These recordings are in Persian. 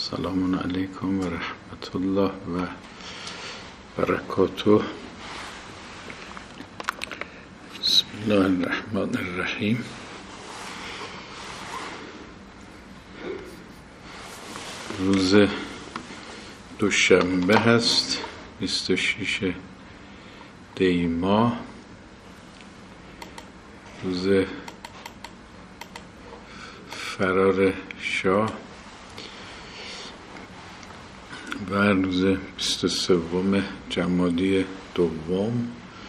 سلام علیکم و رحمت الله و برکاته. بسم الله الرحمن الرحیم. روز دوشنبه هست، 26 دی ماه، روز فرار شاه و روز 23 جمادی دوم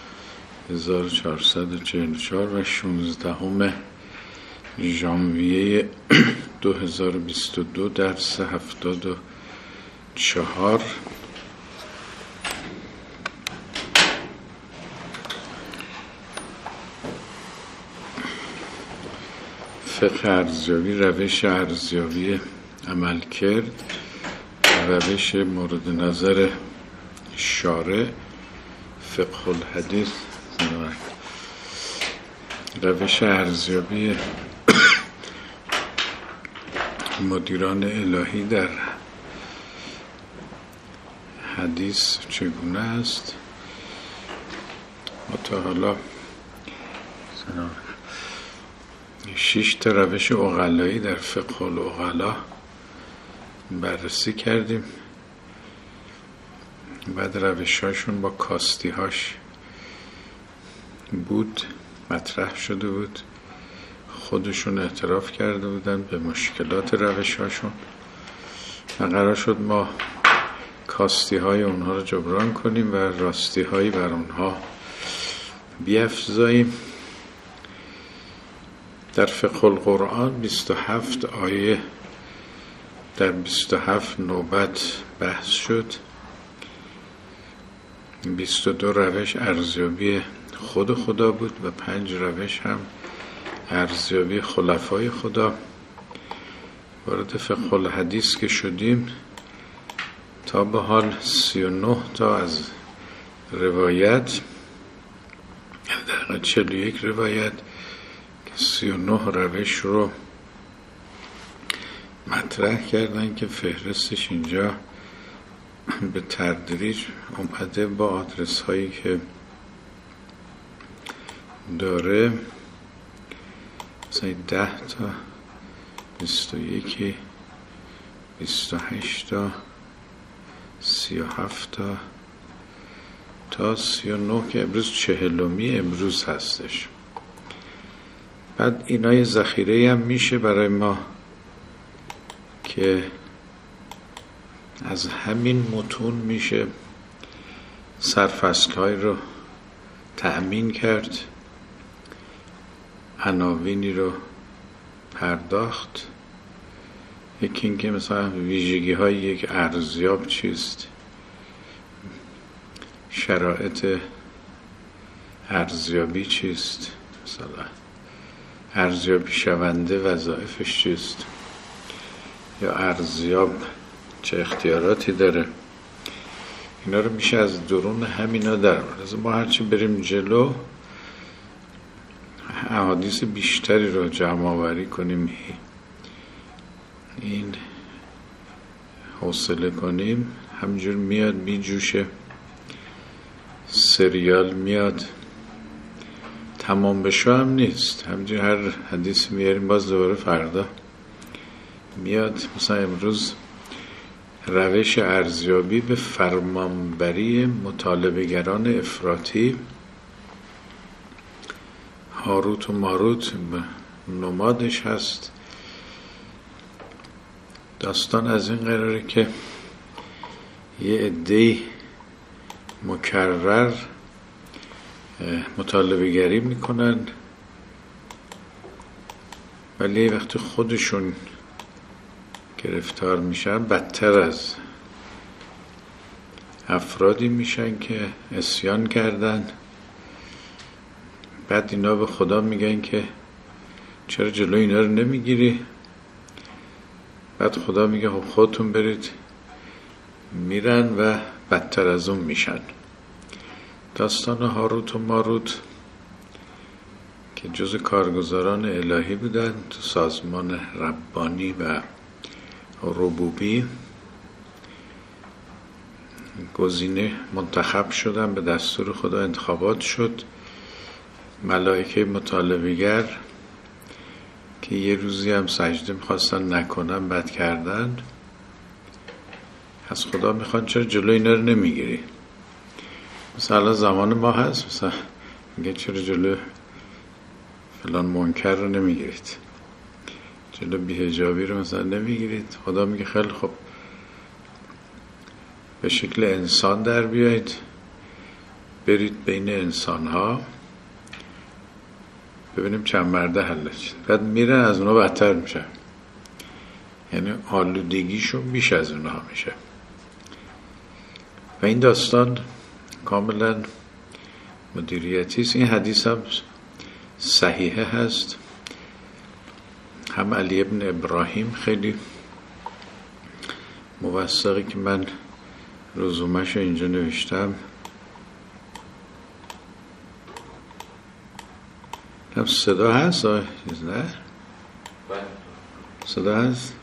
1444 و 16 ژانویه 2022 درس 74. فقه ارزیابی، روش ارزیابی عملکرد، روش مورد نظر شارع، فقه الحدیث، روش ارزیابی مدیران الهی در حدیث چگونه است. ما تا حالا 6 تا روش عقلایی در فقه العقلا بررسی کردیم. بعد روش‌هاشون با کاستی‌هاش بود، مطرح شده بود، خودشون اعتراف کرده بودن به مشکلات روش‌هاشون و قرار شد ما کاستی‌های اونها رو جبران کنیم و راستی‌هایی بر اونها بیفزاییم. در فقه القرآن 27 آیه در 27 نوبت بحث شد. 22 روش ارزیابی خود خدا بود و 5 روش هم ارزیابی خلفای خدا. وارد فقه الحدیث که شدیم، تا به حال 39 تا از روایت، در 41 روایت که 39 روش رو مطرح کردن که فهرستش اینجا به تدریج اومده با آدرس هایی که داره، مثلا 10 تا 21 28 تا 37 تا 39 که امروز 40می امروز هستش. بعد اینای ذخیره هم میشه برای ما که از همین متون میشه سرفصل‌های رو تأمین کرد، عناوینی رو پرداخت. یکی این که مثلا ویژگی های یک ارزیاب چیست، شرایط ارزیابی چیست، مثلا ارزیابی شونده وظایفش چیست، یا ارزیاب چه اختیاراتی داره. اینا رو میشه از درون همینا در آورد. ما هرچی بریم جلو احادیث بیشتری رو جمع آوری کنیم، این حوصله کنیم، همجور میاد میجوشه، سریال میاد، تمام بشه هم نیست، همجور هر حدیث میاریم باز دوباره فردا میاد. مثلا امروز روش ارزیابی به فرمانبری مطالبه‌گران افراطی، هاروت و ماروت نمادش هست. داستان از این قراره که یه عده‌ای مکرر مطالبه‌گری میکنن، ولی وقتی خودشون گرفتار میشن بدتر از افرادی میشن که عصیان کردن. بعد اینا به خدا میگن که چرا جلو اینا رو نمیگیری؟ بعد خدا میگه خب خودتون برید، میرن و بدتر از اون میشن. داستان هاروت و ماروت که جز کارگزاران الهی بودن تو سازمان ربانی و ربوبی، گزینه منتخب شدن، به دستور خدا انتخابات شد. ملائکه مطالبه‌گر که یه روزی هم سجده میخواستن نکنن، بد کردن، از خدا میخوان چرا جلوی اینا رو نمیگیری؟ مثلا زمان ما هست، مثلا میگه چرا جلو فلان منکر رو نمیگیرید، جلو بی‌حجابی رو مثلا نمیگیرید. خدا میگه خیلی خب، به شکل انسان در بیایید، برید بین انسان ها، ببینیم چند مرده حلش. بعد میرن از اونا بدتر میشه، یعنی آلودگیشون بیش از اونها میشه. و این داستان کاملا مدیریتی است. این حدیث هم صحیحه هست. هم علی ابن ابراهیم خیلی موثقی که من رزومش اینجا نوشتم. هم صدا هست؟ نه؟ صدا هست؟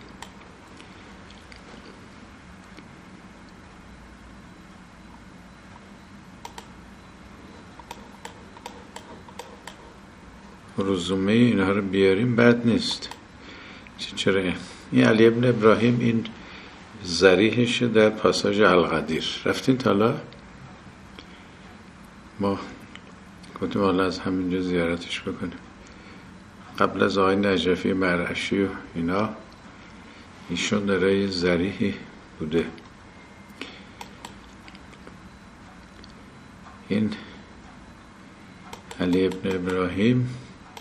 رزومه اینها رو بیاریم بد نیست. چرا این علی ابن ابراهیم این ذریحش در پاساژ القدیر رفتین تالا؟ ما گفتیم حالا از همینجا زیارتش بکنیم. قبل از آقای نجفی مرعشی و اینا، ایشون داره یه ذریحی بوده. این علی ابن ابراهیم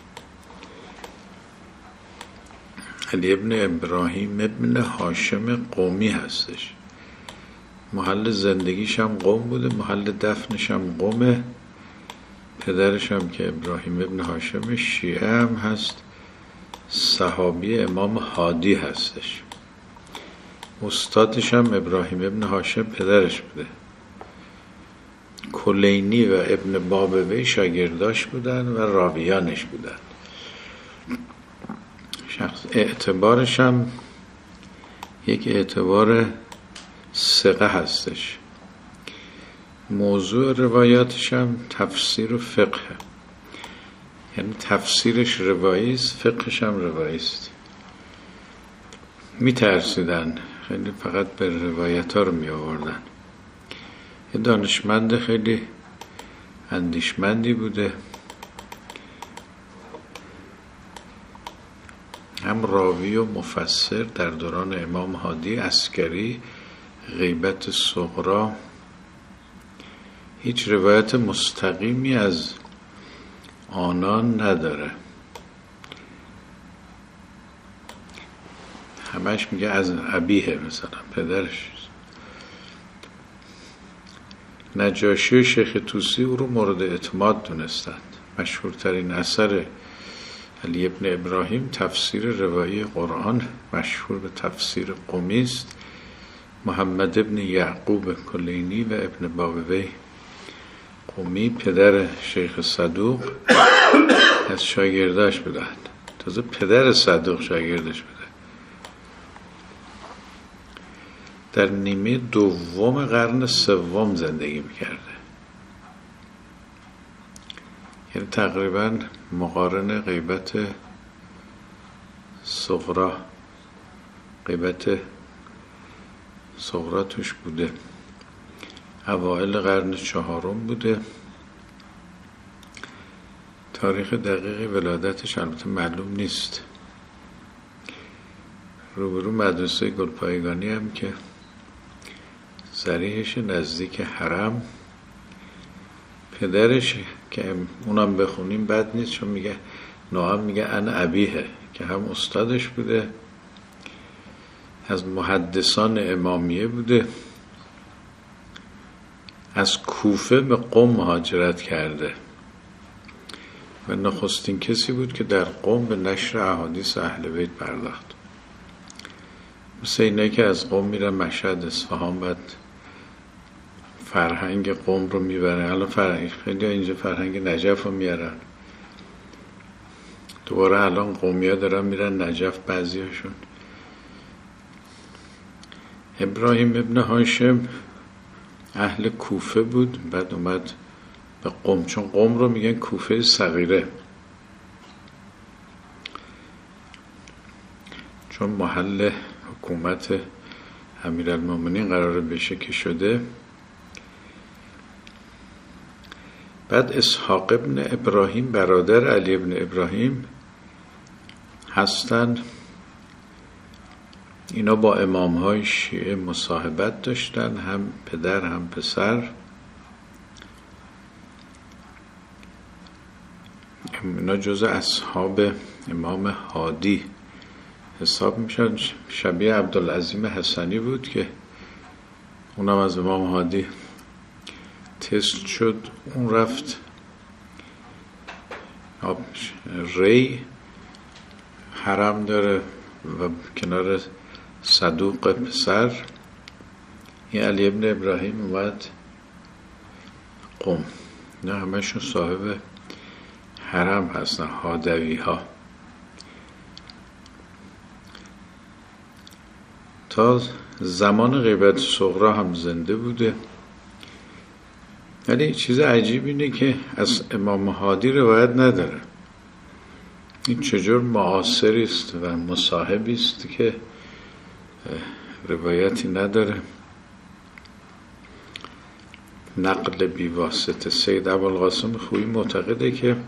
ابن هاشم قومی هستش. محل زندگیش هم قم بوده، محل دفنش هم قمه. پدرش هم که ابراهیم ابن هاشم شیعه هم هست، صحابی امام هادی هستش. استادش هم ابراهیم ابن هاشم پدرش بوده. کلینی و ابن بابوی شاگرداش بودن و راویانش بودن. شخص اعتبارش هم یک اعتبار ثقه هستش. موضوع روایاتش هم تفسیر و فقه، یعنی تفسیرش روایی است، فقهش هم روایی است. میترسیدن خیلی، فقط به روایت ها رو می آوردن. یه دانشمند خیلی اندیشمندی بوده، هم راوی و مفسر در دوران امام هادی، عسکری، غیبت صغرا. هیچ روایت مستقیمی از آنان نداره، همش میگه از ابیه، مثلا پدرش. نجاشی و شیخ طوسی او رو مورد اعتماد دونستند. مشهورترین اثر علی ابن ابراهیم تفسیر روایی قرآن، مشهور به تفسیر قمی است. محمد ابن یعقوب کلینی و ابن بابوی قمی، پدر شیخ صدوق، از شاگرداش بودند. تازه پدر صدوق شاگردش بوده. در نیمه دوم قرن سوم زندگی میکرده، یعنی تقریبا مقارن غیبت صغرا. غیبت صغرا توش بوده. اوائل قرن چهارم بوده. تاریخ دقیق ولادتش البته معلوم نیست. روبرو مدرسه گلپایگانی هم که ذریحش نزدیک حرم، پدرش که اونم بخونیم بد نیست، چون میگه نوام میگه ان ابیه، که هم استادش بوده، از محدثان امامیه بوده، از کوفه به قم مهاجرت کرده و نخستین کسی بود که در قم به نشر احادیث اهل بیت پرداخت. مثل اینه که از قم میرن مشهد، اصفهان، بعد فرهنگ قم رو میبرن. الان فرهنگ خیلی اینجا فرهنگ نجف رو میارن دوباره. الان قومی ها دارن میرن نجف بعضی هاشون. ابراهیم ابن هاشم اهل کوفه بود، بعد اومد به قم، چون قم رو میگن کوفه صغیره، چون محل حکومت امیرالمومنین قرار بشه که شده. بعد اسحاق ابن ابراهیم برادر علی ابن ابراهیم هستن. اینا با امامهای شیعه مصاحبت داشتن، هم پدر هم پسر. اینا جز اصحاب امام هادی حساب میشن. شبیه عبدالعظیم حسنی بود که اونم از امام هادی تست شد، اون رفت ری حرم داره و کنار صدوق پسر. این علی ابن ابراهیم اومد قم. نه همشون صاحب حرم هستن، هادوی ها. تا زمان غیبت صغرا هم زنده بوده. ولی چیز عجیب اینه که از امام هادی روایت نداره. این چجور معاصری است و مصاحبی است که روایتی نداره. نقل بیواسطه. سید ابوالقاسم خویی معتقده که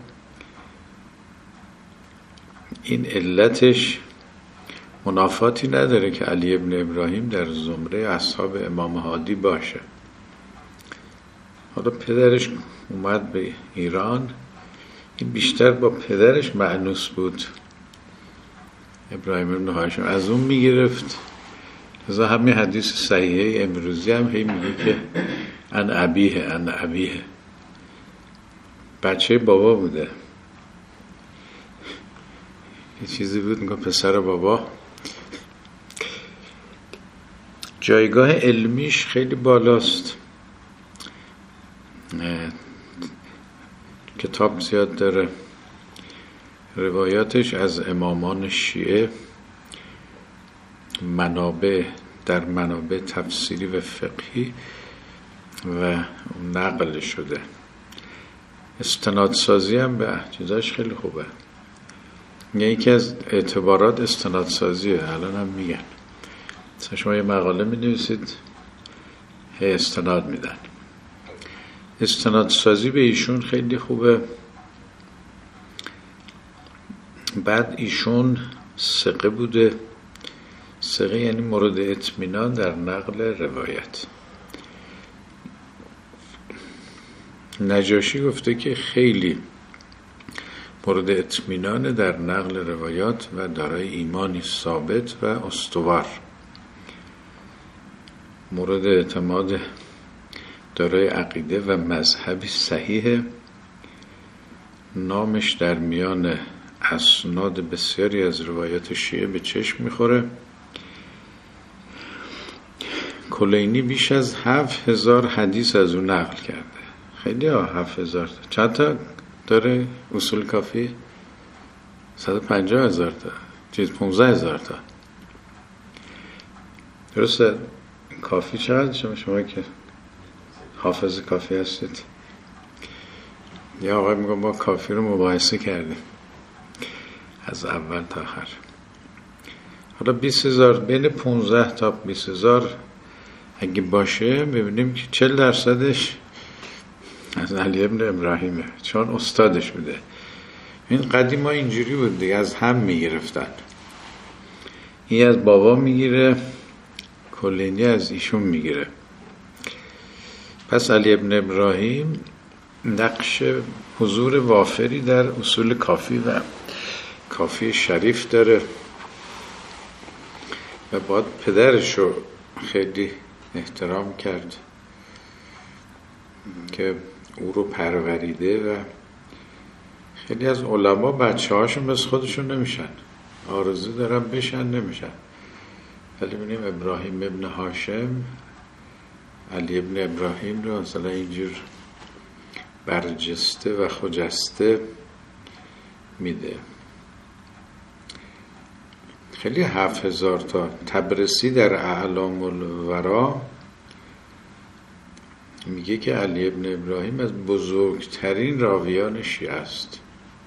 این علتش منافاتی نداره که علی ابن ابراهیم در زمره اصحاب امام هادی باشه. حالا پدرش اومد به ایران، این بیشتر با پدرش مأنوس بود، ابراهیم ابن هاشم، از اون میگرفت. لذا همین حدیث صحیحه امروزی هم هی میگه که ان ابیه بچه بابا بوده. یه چیزی بود میگه پسر بابا. جایگاه علمیش خیلی بالاست. کتاب زیاد داره. روایاتش از امامان شیعه در منابع تفسیری و فقهی و نقل شده. استنادسازی هم به چیزاش خیلی خوبه. یکی از اعتبارات استنادسازیه. الان هم میگن مثلا شما یه مقاله می‌نویسید هی استناد میدن. استنادسازی به ایشون خیلی خوبه. بعد ایشون ثقه بوده. ثقه یعنی مورد اطمینان در نقل روایت. نجاشی گفته که خیلی مورد اطمینان در نقل روایات و دارای ایمانی ثابت و استوار، مورد اعتماد، دارای عقیده و مذهبی صحیح. نامش در میان اسناد بسیاری از روایات شیعه به چشم میخوره. کلینی بیش از 7000 حدیث از اون نقل کرده. خیلی 7000. چند تا داره اصول کافی؟ 150,000 تا، 15000 تا. درسته؟ کافی چقدر شما که حافظ کافی هستید؟ یا آقای میگم ما کافی رو مباحثه کردیم از اول تا آخر. حالا 20,000 بین 15 تا 20,000 اگه باشه ببینیم که 40% از علی ابن ابراهیمه، چون استادش بوده. این قدیم ها اینجوری بود دیگه، از هم میگرفتن. این از بابا میگیره، کلینی از ایشون میگیره. پس علی ابن ابراهیم نقش حضور وافری در اصول کافی و کافی شریف داره و باید پدرش رو خیلی احترام کرد که او رو پروریده. و خیلی از علما بچه هاشون مثل خودشون نمیشن، آرزو دارن بشن نمیشن. ولی ببینیم ابراهیم ابن هاشم علی ابن ابراهیم رو مثلا اینجور برجسته و خجسته میده. خیلی 7000 تا. تبرسی در اعلام الورا میگه که علی ابن ابراهیم از بزرگترین راویان شیعه است.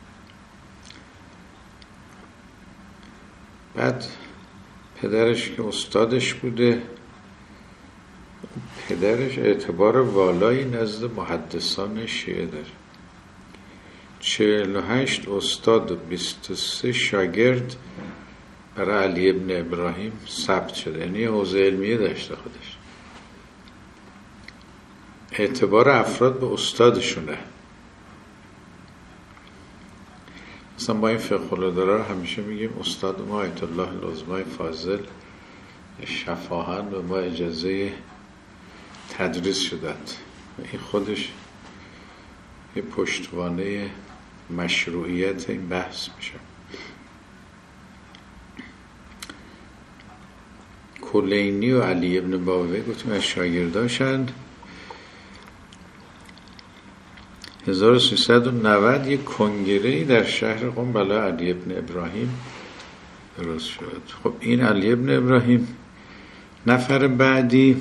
بعد پدرش که استادش بوده، پدرش اعتبار والایی نزد محدثان شیعه داره. 48 استاد و 23 شاگرد برای علی ابن ابراهیم ثبت شده، یعنی حوزه علمیه داشته خودش. اعتبار افراد به استادشونه. مثلا ما این فقه الاداره رو همیشه میگیم استاد ما آیت الله العظمای فاضل شفاهن به ما اجازه تدریس شدند. این خودش یه پشتوانه مشروعیت این بحث میشه. کلینی و علی ابن باوی گفتیم از شاگرداشند. 1390 یک کنگره‌ای در شهر قم برای علی ابن ابراهیم درست شد. خب این علی ابن ابراهیم. نفر بعدی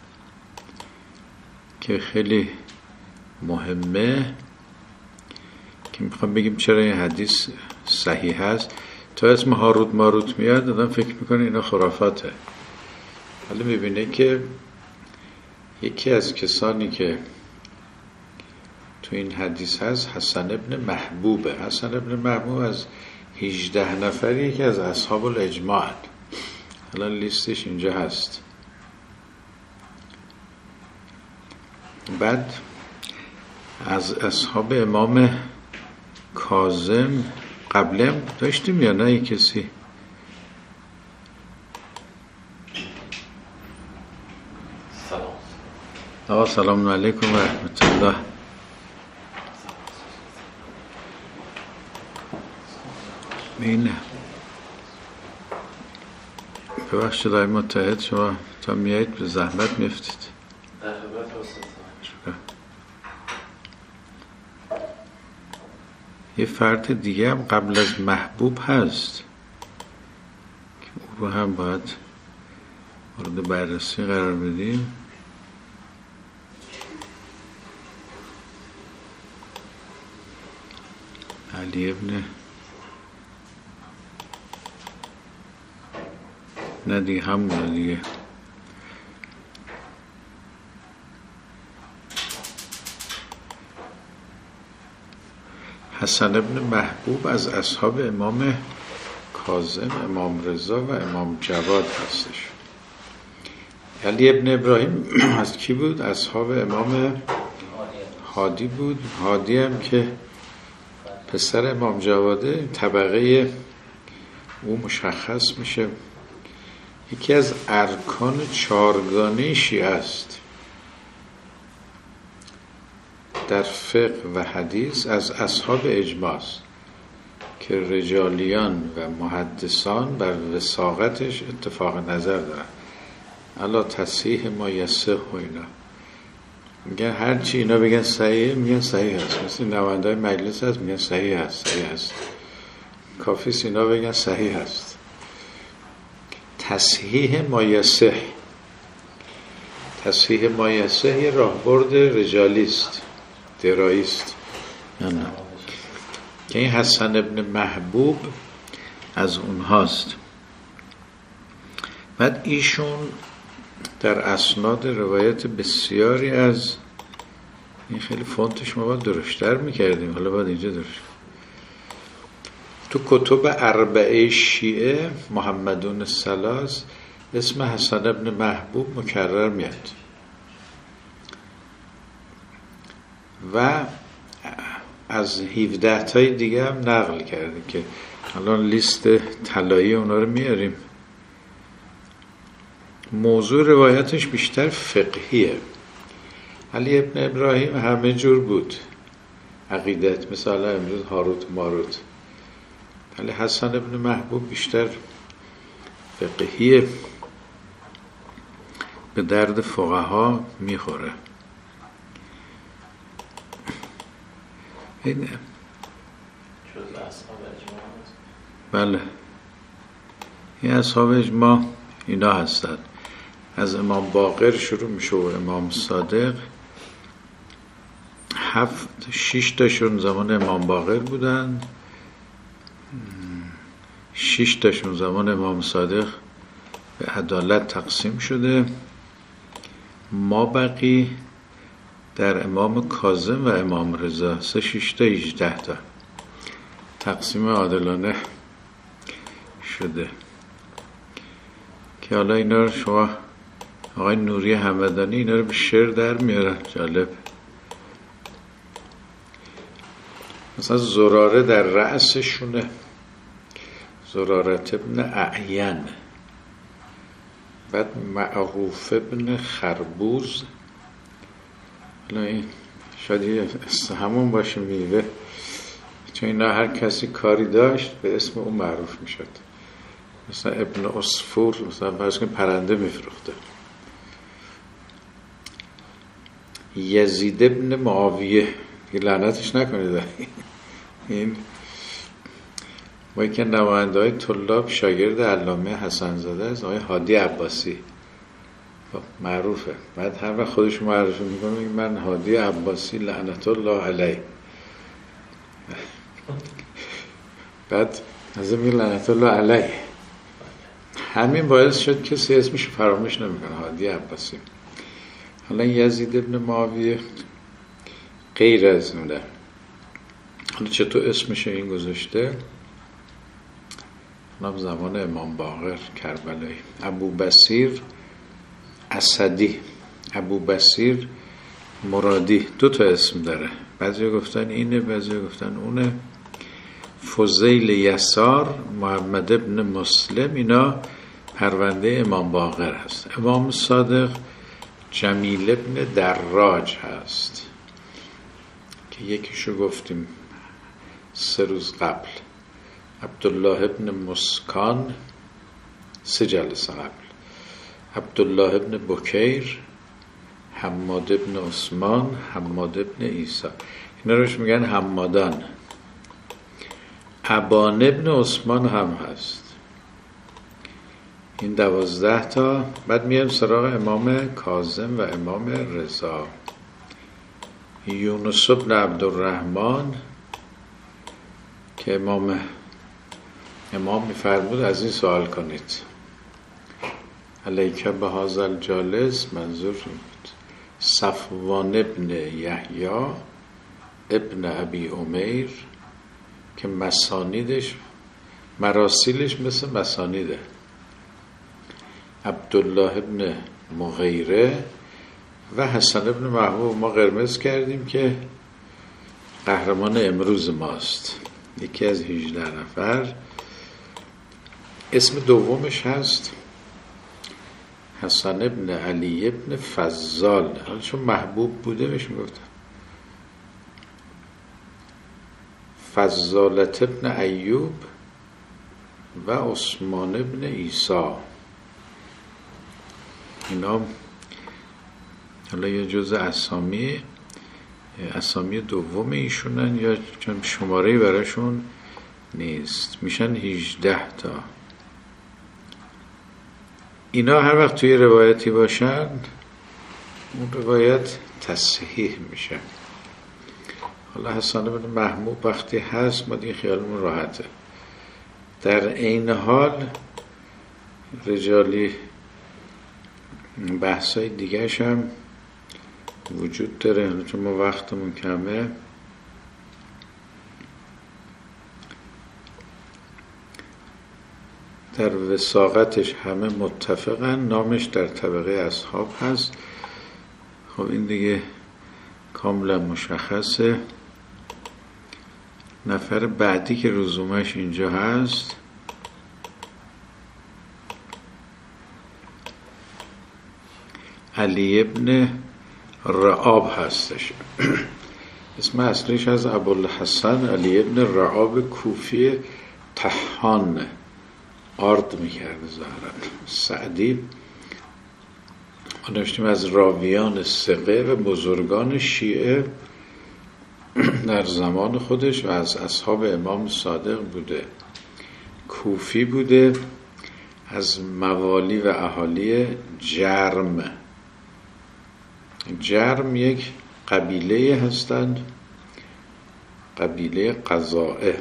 که خیلی مهمه که میخوام بگیم چرا این حدیث صحیح هست، تا اسم هاروت ماروت میاد آدم فکر میکنه اینا خرافاته. حالا میبینه که یکی از کسانی که تو این حدیث هست حسن ابن محبوبه. حسن ابن محبوب از 18 نفری که از اصحاب الاجماع، الان لیستش اینجا هست. بعد از اصحاب امام کاظم قبلا داشتیم یا نه کسی؟ سلام علیکم و رحمت الله. اینه ببخشید آقای متحد، شما تا میایید به زحمت میفتید. یه فرد دیگه هم قبل از محبوب هست که او رو هم باید مورد بررسی قرار بدیم. علی ابن نه دیگه همونه دیگه. حسن ابن محبوب از اصحاب امام کاظم، امام رضا و امام جواد هستش. علی ابن ابراهیم از کی بود؟ اصحاب امام هادی بود. هادی هم که پسر امام جواده، طبقه او مشخص میشه. یکی از ارکان چارگانه شیعه است. در فقه و حدیث از اصحاب اجماع است که رجالیان و محدثان بر وثاقتش اتفاق نظر دارن. الا تصحیح ما یصح و اینا میگن، هرچی اینا بگن صحیح میگن صحیح هست. مثل نوانده مجلس هست میگن صحیح هست، صحیح هست. کافی اینا بگن صحیح هست. تصحیح ما یصح، تصحیح ما یصح یه راهبرد رجالیست، دراییست. نه که این حسن ابن محبوب از اونهاست. بعد ایشون در اسناد روایت بسیاری از این، خیلی فونتش ما باید درشتر میکردیم، حالا باید اینجا درشت. تو کتب اربعه شیعه محمدون الثلاث اسم حسن ابن محبوب مکرر میاد و از 17 تای دیگه هم نقل کرده که الان لیست طلایی اونا رو میاریم. موضوع روایتش بیشتر فقهیه. علی ابن ابراهیم همه جور بود عقیدت، مثلا امروز هاروت ماروت، ولی حسن ابن محبوب بیشتر فقهیه، به درد فقها میخوره. این بله، این اصحاب اجماع اینا هستند. از امام باقر شروع میشه و امام صادق 6 تاشون زمان امام باقر بودن، 6 تاشون زمان امام صادق به عدالت تقسیم شده. ما بقی در امام کاظم و امام رضا 6 تا 18 تا تقسیم عادلانه شده که حالا اینا رو شما آقای نوری همدانی اینا رو به شعر در میارن. جالب. مثلا زراره در رأسشونه، زرارت ابن اعین، بعد معروف ابن خربوز. حالا این شاید همون باشه میوه، چون اینا هر کسی کاری داشت به اسم اون معروف میشد. مثلا ابن عصفور، مثلا فرض کن پرنده میفروخته. یزید ابن معاویه، لعنتش نکنید. این ما یکی نماینده های طلاب شاگرد علامه حسن زاده است، آقای هادی عباسی، معروفه. بعد هر وقت خودش معرفی میکنه میگه من هادی عباسی لعنت الله علیه. بعد از این میگه لعنت الله علیه. همین باعث شد کسی اسمش فراموش نمیکنه، هادی عباسی. حالا یزید ابن معاویه غیر از اونه. حالا چطور اسمش این گذاشته؟ حالا زمان امام باقر کربلایی. ابو بصیر اسدی، ابو بصیر مرادی، 2 تا اسم داره. بعضی گفتن اینه، بعضی گفتن اونه. فضیل یسار، محمد ابن مسلم، اینا پرونده امام باقر هست. امام صادق جمیل ابن دراج هست که یکیشو گفتیم 3 روز قبل. عبدالله ابن مسکان 3 جلسه قبل. عبدالله ابن بکیر، حماد ابن عثمان، حماد ابن عیسی، اینا روش میگن حمادان. ابان ابن عثمان هم هست. این 12 تا. بعد میایم سراغ امام کاظم و امام رضا. یونس ابن عبدالرحمن که امام میفرمود از این سوال کنید، علیک بهذا الجالس، منظور بود صفوان ابن یحیی ابن ابی امیر که مراسیلش مثل مسانیده. عبدالله ابن مغیره و حسن ابن محبوب ما قرمز کردیم که قهرمان امروز ماست، یکی از 18 نفر. اسم دومش هست حسن ابن علی ابن فضال. حالا چون محبوب بوده بهش میگفتن فضالت ابن ایوب و عثمان ابن عیسی. اینا حالا یه جزء اسامی دوم ایشونن یا چون شماره براشون نیست، میشن 18 تا. اینا هر وقت توی روایتی باشن اون روایت تصحیح میشه. حالا حسن بن محمود وقتی هست ما دیگه خیالمون راحته. در عین حال رجالی بحثای دیگرش هم وجود داره، چون ما وقتمون کمه. در وثاقتش همه متفقن، نامش در طبقه اصحاب هست. خب این دیگه کاملا مشخصه. نفر بعدی که رزومش اینجا هست علی ابن رعاب هستش. اسم اصلیش از ابوالحسن علی ابن رعاب کوفی طحان آرد میکرده ظاهرا. سعدی ما داشتیم از راویان ثقه و بزرگان شیعه در زمان خودش و از اصحاب امام صادق بوده. کوفی بوده، از موالی و اهالی جرم. جرم یک قبیله هستند، قبیله قضاعه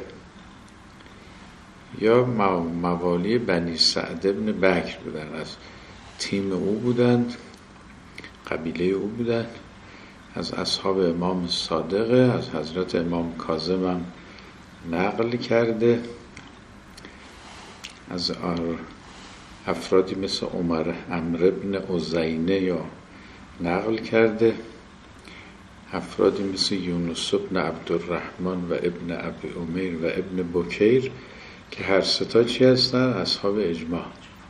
یا موالی بنی سعد ابن بکر بودن، از تیم او بودند، قبیله او بودند، از اصحاب امام صادقه، از حضرت امام کاظم هم نقل کرده، از افرادی مثل عمرو ابن عزینه یا نقل کرده، افرادی مثل یونس ابن عبدالرحمن و ابن ابی امیر و ابن بکیر که هر ستا چی هستن؟ اصحاب اجماع.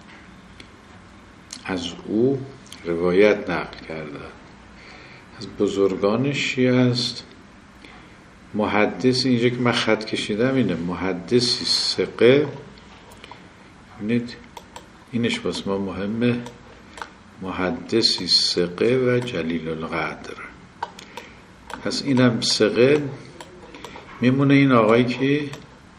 از او روایت نقل کرده. از بزرگان شیعه است. محدثی، اینجا که من خط کشیدم اینه، محدثی ثقه، ببینید اینش واسه ما مهمه، محدثی ثقه و جلیل القدر. پس اینم ثقه میمونه. این آقایی که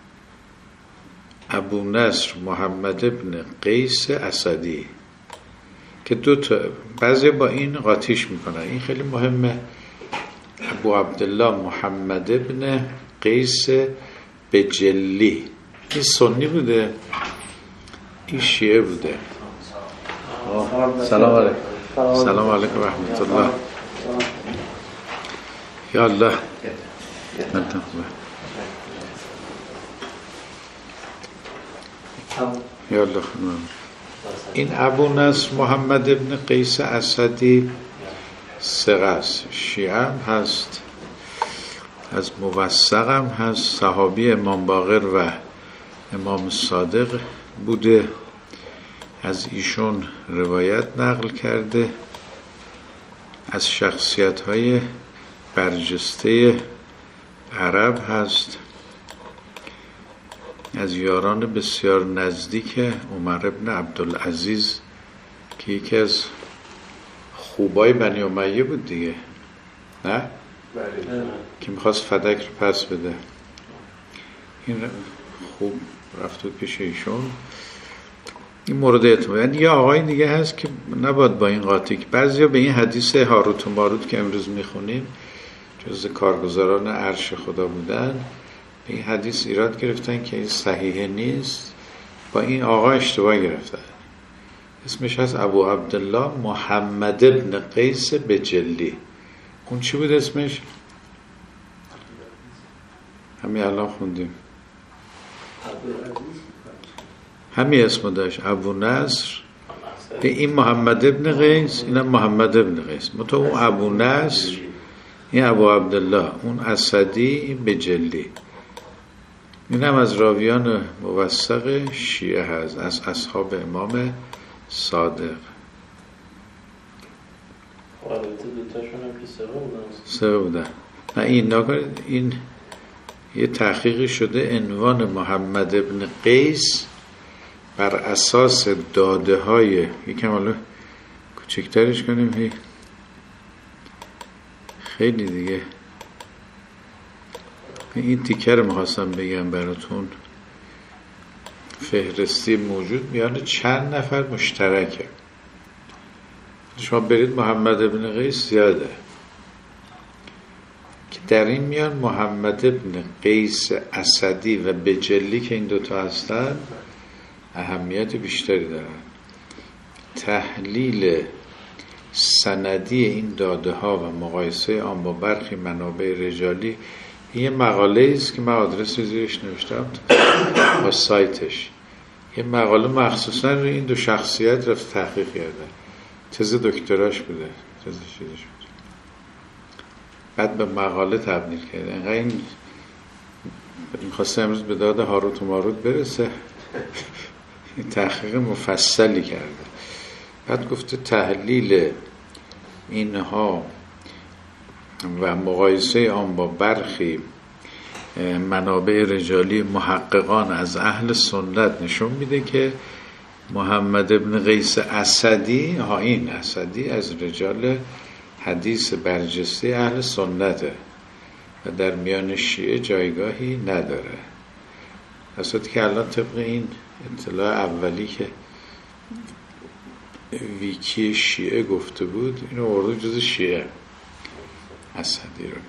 ابو نصر محمد ابن قیس اسدی که دوتا بعضی با این قاطیش میکنن، این خیلی مهمه. ابو عبدالله محمد ابن قیس بجلی، این سنی بوده، این شیعه بوده. سلام علیکم. سلام علیکم رحمت الله. یا الله. یا الله. این ابو نصر محمد ابن قیس اسدی ثقه است، شیعه هم هست، از موثق هم هست، صحابی امام باقر و امام صادق بوده، از ایشون روایت نقل کرده، از شخصیت‌های برجسته عرب هست، از یاران بسیار نزدیک عمر ابن عبدالعزیز که یکی از خوبای بنی امیه بود دیگه، نه؟ که میخواست فدک رو پس بده، این خوب رفت بود پیش ایشون. این مورد اعتماد. یعنی یه آقای دیگه هست که نباید با این قاطی، که بعضیا به این حدیث هاروت و ماروت که امروز میخونیم جز کارگزاران عرش خدا بودن، به این حدیث ایراد گرفتن که این صحیح نیست، با این آقا اشتباه گرفتن. اسمش هست ابو عبدالله محمد ابن قیس بجلی. اون چی بود اسمش؟ همین الان خوندیم، همین اسمو داشت، ابو نصر. این محمد ابن قیس، اینم محمد ابن قیس، متو اون ابو نصر، این ابو عبدالله، اون اسدی، این بجلی. اینم از راویان موثق شیعه هست، از اصحاب امام صادق. سه بودن. نه این نکنید، این یه تحقیقی شده، عنوان محمد ابن قیس بر اساس داده های، یکم حالا کوچکترش کنیم، خیلی دیگه این تیکه رو میخواستم بگم براتون. فهرستی موجود میان چند نفر مشترکه، شما برید محمد ابن قیس زیاده، که در این میان محمد ابن قیس اسدی و بجلی که این دوتا هستن اهمیت بیشتری دارن. تحلیل سندی این داده ها و مقایسه آن با برخی منابع رجالی، یه مقاله است که من آدرس زیرش نوشتم با سایتش، یه مقاله مخصوصا روی این دو شخصیت رفت تحقیق کرده، تز دکتراش بوده، تز چیزش بود، بعد به مقاله تبدیل کرده. اینقدر این میخواسته امروز به داد هاروت و ماروت برسه، این تحقیق مفصلی کرده. بعد گفته تحلیل اینها و مقایسه آن با برخی منابع رجالی محققان از اهل سنت نشون میده که محمد ابن قیس اسدی، این اسدی از رجال حدیث برجسته اهل سنته و در میان شیعه جایگاهی نداره. اصلا که الان طبق این اطلاع اولی که ویکی شیعه گفته بود، اینو ورده جز شیعه، اسدی رو.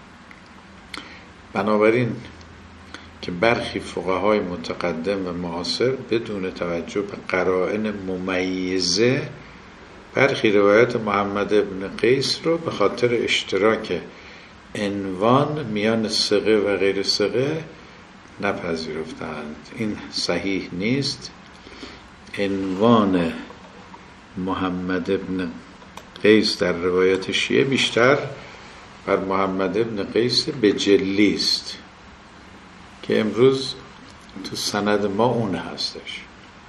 بنابراین که برخی فقهای متقدم و معاصر بدون توجه به قرائن ممیزه برخی روایت محمد ابن قیس رو به خاطر اشتراک عنوان میان ثقه و غیر ثقه نپذیرفتند. این صحیح نیست. عنوان محمد ابن قیس در روایت شیعه بیشتر بر محمد ابن قیس بجلی است که امروز تو سند ما اون هستش،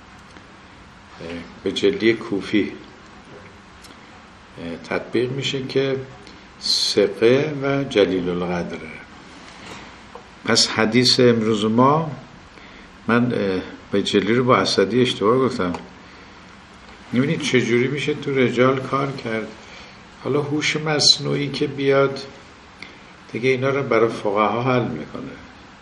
بجلی کوفی تطبیق میشه که ثقه و جلیل القدره. پس حدیث امروز ما، من بجلی رو با اسدی اشتباه گفتم. میبینید چجوری میشه تو رجال کار کرد. حالا هوش مصنوعی که بیاد دیگه اینا رو برای فقها حل میکنه.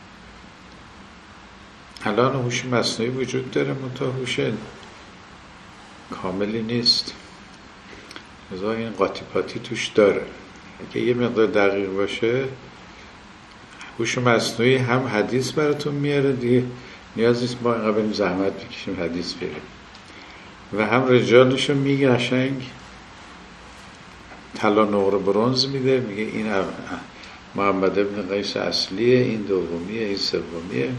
الان هوش مصنوعی وجود داره، منتها هوش کاملی نیست، لذا این قاطی پاتی توش داره. اگه یه مقدار دقیق باشه هوش مصنوعی هم حدیث براتون میاره دیگه، نیاز نیست ما اینقدر بریم زحمت بکشیم حدیث بیاریم، و هم رجالشو میگه قشنگ طلا نقره برنز میده، میگه این محمد ابن قیس اصلیه، این دومیه، این سومیه.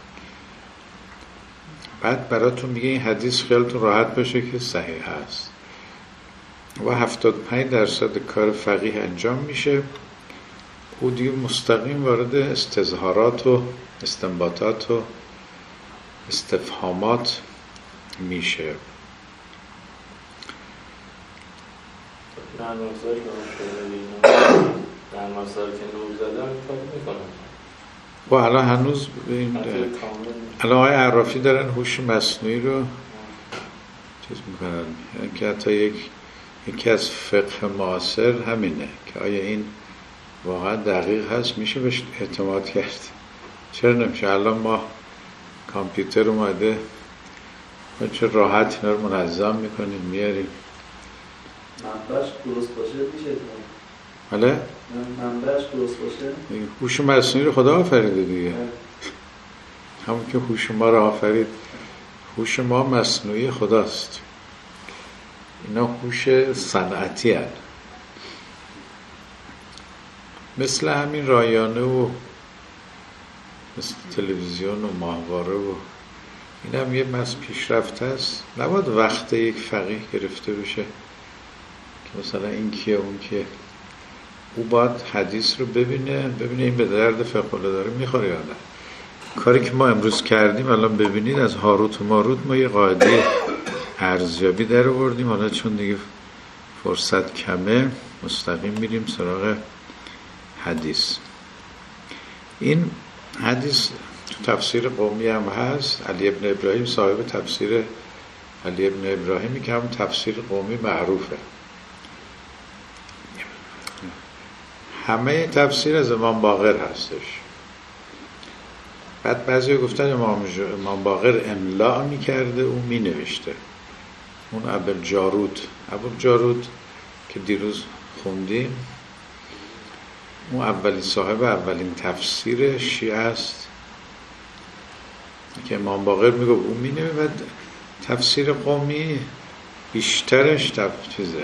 بعد براتون میگه این حدیث خیالتون راحت باشه که صحیح هست و 75% کار فقیه انجام میشه. او دیگه مستقیم وارد استظهارات و استنباطات و استفهامات میشه. در مسائل که نور زدن کار میکنن و الان هنوز الان آقای عرافی دارن هوش مصنوعی رو چیز میکنن، که حتی یکی از فقه معاصر همینه که آیا این واقعا دقیق هست، میشه بهش اعتماد کرد؟ چرا نمیشه؟ الان ما کامپیوتر اومده ما چه راحت اینا رو منظم میکنیم میاریم. منبعش درست باشه میشه. بله؟ منبعش درست باشه. هوش مصنوعی رو خدا آفریده دیگه. همون که هوش ما رو آفرید، هوش ما مصنوعی خداست. اینا هوش صنعتی هست، مثل همین رایانه و مثل تلویزیون و ماهواره و این هم یه پیشرفته است. نباید وقت یک فقیه گرفته بشه که مثلا این کیه اون کیه. او باید حدیث رو ببینه این به درد فقه داره میخوره یا نه. کاری که ما امروز کردیم الان ببینید، از هاروت و ماروت ما یه قاعده ارزیابی در آوردیم. حالا چون دیگه فرصت کمه مستقیم میریم سراغ حدیث. این حدیث تو تفسیر قومی هم هست. علی ابن ابراهیم صاحب تفسیر علی ابن ابراهیمی که هم تفسیر قومی معروفه. همه تفسیر از امام باقر هستش. بعد بعضی گفتن امام باقر املا میکرده، اون مینوشته. اون ابوالجارود که دیروز خوندیم، اون اولین صاحب اولین تفسیر شیعه است که امام باقر میگه اون مینوشته. بعد تفسیر قومی بیشترش چیزه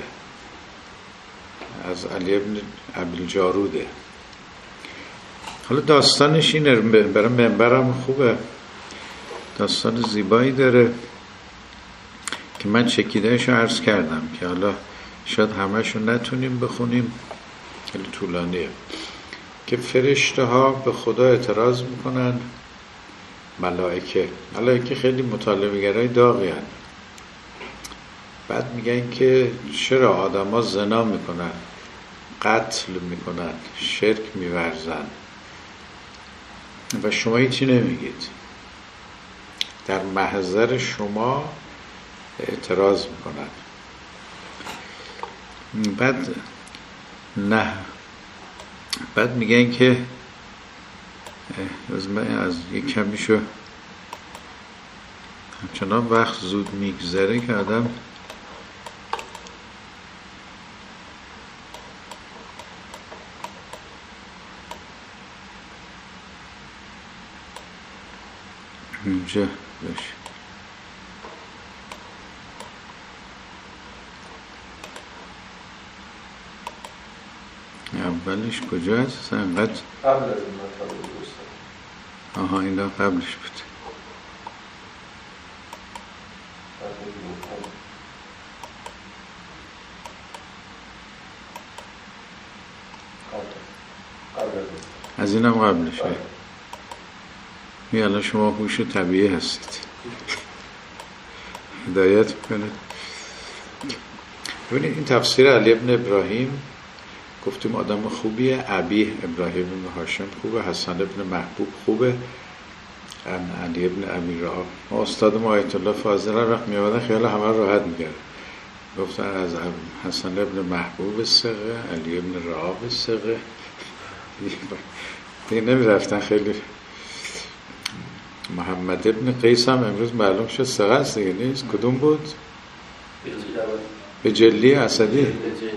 از علی ابن ابوالجاروده. حالا داستانش اینه، برای منبرم خوبه، داستان زیبایی داره که من چکیدهشو عرض کردم که حالا شاید همهشو نتونیم بخونیم، خیلی طولانیه. که فرشته ها به خدا اعتراض میکنن، ملائکه خیلی مطالبه گرای داغی هن. بعد میگن که چرا آدم ها زنا میکنن، قتل میکنن، شرک میورزن و شما هیچی نمیگید؟ در محضر شما اعتراض میکنن. بعد میگن که از یک کمیشو همچنان وقت زود میگذره که آدم اینجا باشه. اولش کجا هست؟ انقدر قبل از این مطلب دوست. آها اینا قبلش بود. از اینم قبلشه. الان شما هوش طبیعی هستید، هدایت میکنه. ببینید این تفسیر علی ابن ابراهیم گفتیم آدم خوبیه، ابی ابراهیم بن هاشم خوبه، حسن ابن محبوب خوبه، علی ابن امیر رعاب. ما استاد ما آیت الله فاضل وقت می آمدن خیال همه راحت می‌کرد. گفتن از حسن ابن محبوب ثقه، علی ابن رعاب ثقه، دیگه نمی‌رفتن. خیلی محمد ابن قیس هم امروز معلوم شد ثقه است دیگه، نیست. کدوم بود؟ به جلی اسدی.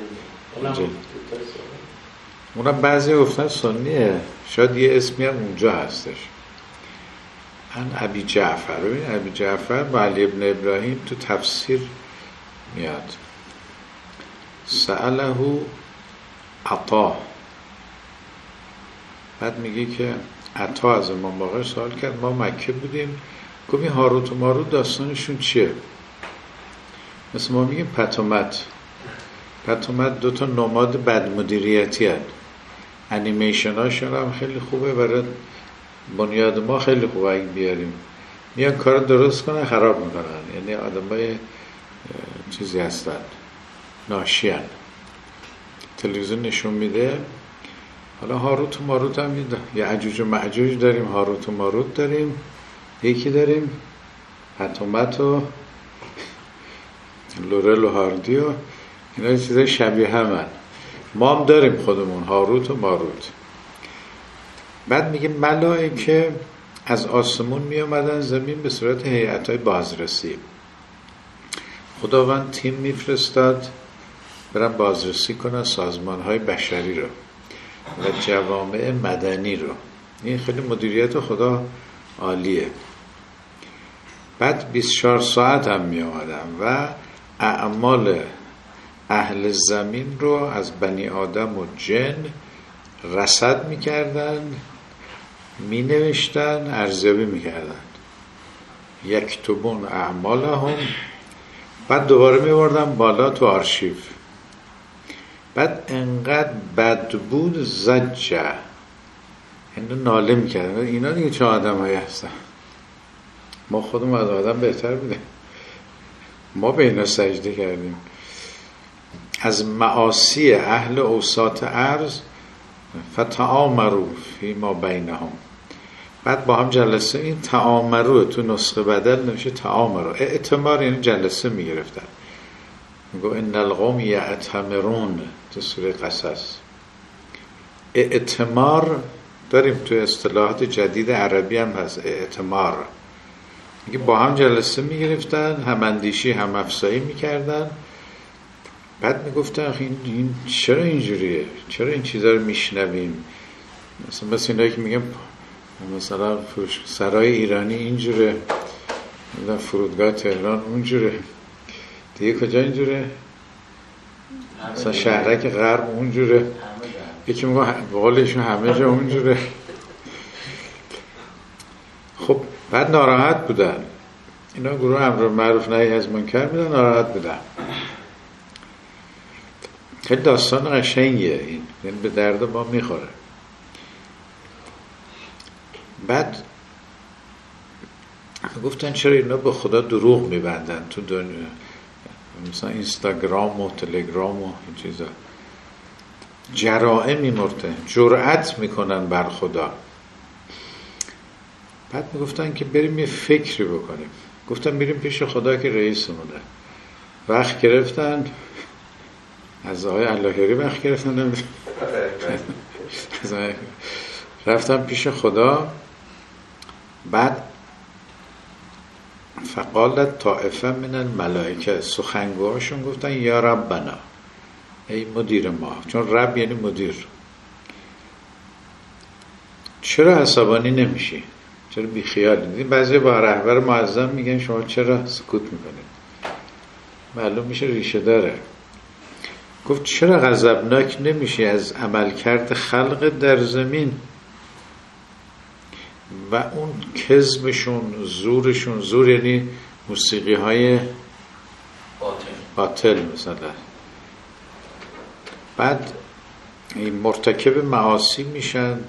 اونم بعضی گفتن سنیه، شاید یه اسمی هم اونجا هستش. ان ابی جعفر. ببین ابی جعفر با علی ابن ابراهیم تو تفسیر میاد. سأله عطا، بعد میگه که عطا از امام باقر سوال کرد، ما مکه بودیم، گفت این هاروت و ماروت داستانشون چیه؟ مثل ما میگیم پتومت. پتومت دوتا نماد بد مدیریتی هست. انیمیشن هاشون هم خیلی خوبه، برای بنیاد ما خیلی خوبه. اگه بیاریم میان کار درست کنن خراب میکنن، یعنی آدم های چیزی هستن، ناشیان. تلویزیون نشون میده. حالا هاروت و ماروت هم میده، یعجوج و معجوج داریم، هاروت و ماروت داریم، یکی داریم پتومت و لورل و هاردی و اینا چیزای شبیه همن. ما هم داریم خودمون هاروت و ماروت. بعد میگه ملائکه از آسمون می آمدن زمین به صورت هیئت‌های بازرسی. خداوند تیم میفرستاد برن بازرسی کنن سازمان‌های بشری رو و جوامع مدنی رو. این خیلی مدیریت خدا عالیه. بعد 24 ساعت هم می آمدن و اعمال اهل زمین رو از بنی آدم و جن رصد می کردن، می نوشتن، ارزیابی می کردن. یکتبون اعمالهم. بعد دوباره می بردن بالا تو آرشیو. بعد انقدر بد بود زجه، اینو ناله می کردن. اینا دیگه چه آدم هایی هستن؟ ما خودم از آدم بهتر بودیم، ما به اینا سجده کردیم. از معاصی اهل اوساط ارض فتعامروا فیما بینهم. بعد با هم جلسه، این تعامرو تو نسخه بدل نمیشه تعامرو. اعتمار یعنی جلسه میگرفتن. میگو ان القوم یعتمرون تو سوره قصص. اعتمار داریم تو اصطلاحات جدید عربی هم هست، اعتمار. میگه با هم جلسه میگرفتن، هم اندیشی هم افزایی میکردن. بعد میگفتن این چرا اینجوریه؟ چرا این چیزا رو میشنویم؟ مثلا اینایی که میگم مثلا سرای ایرانی اینجوره، فرودگاه تهران اونجوره، دیگه کجا اینجوره؟ مثلا شهرک غرب اونجوره، یکی میگه بقولشون همه جا اونجوره. خب بعد ناراحت بودن اینا، گروه امر معروف نهی از منکر بودن، ناراحت بودن. خیلی داستان قشنگیه این، یعنی به درد ما میخوره. بعد گفتن چرا اینا به خدا دروغ میبندن تو دنیا، مثلا اینستاگرام و تلگرام و این چیزا، جرائمی مرتهن، جرأت میکنن بر خدا. بعد میگفتن که بریم یه فکری بکنیم. گفتن میریم پیش خدا که رئیسمونه. وقت گرفتن از آقای اللهیاری، وقت گرفتن رفتن پیش خدا. بعد فقالت طائفه من الملائکه، سخنگوهاشون گفتن یا ربنا، ای مدیر ما، چون رب یعنی مدیر، چرا عصبانی نمیشی؟ چرا بیخیال دیدیم؟ بعضی با رهبر معظم میگن شما چرا سکوت میکنید؟ معلوم میشه ریشه داره. گفت چرا غضبناک نمیشی از عملکرد خلق در زمین و اون کذبشون، زورشون، زور یعنی موسیقی های باطل مثلا، بعد مرتکب معاصی میشن.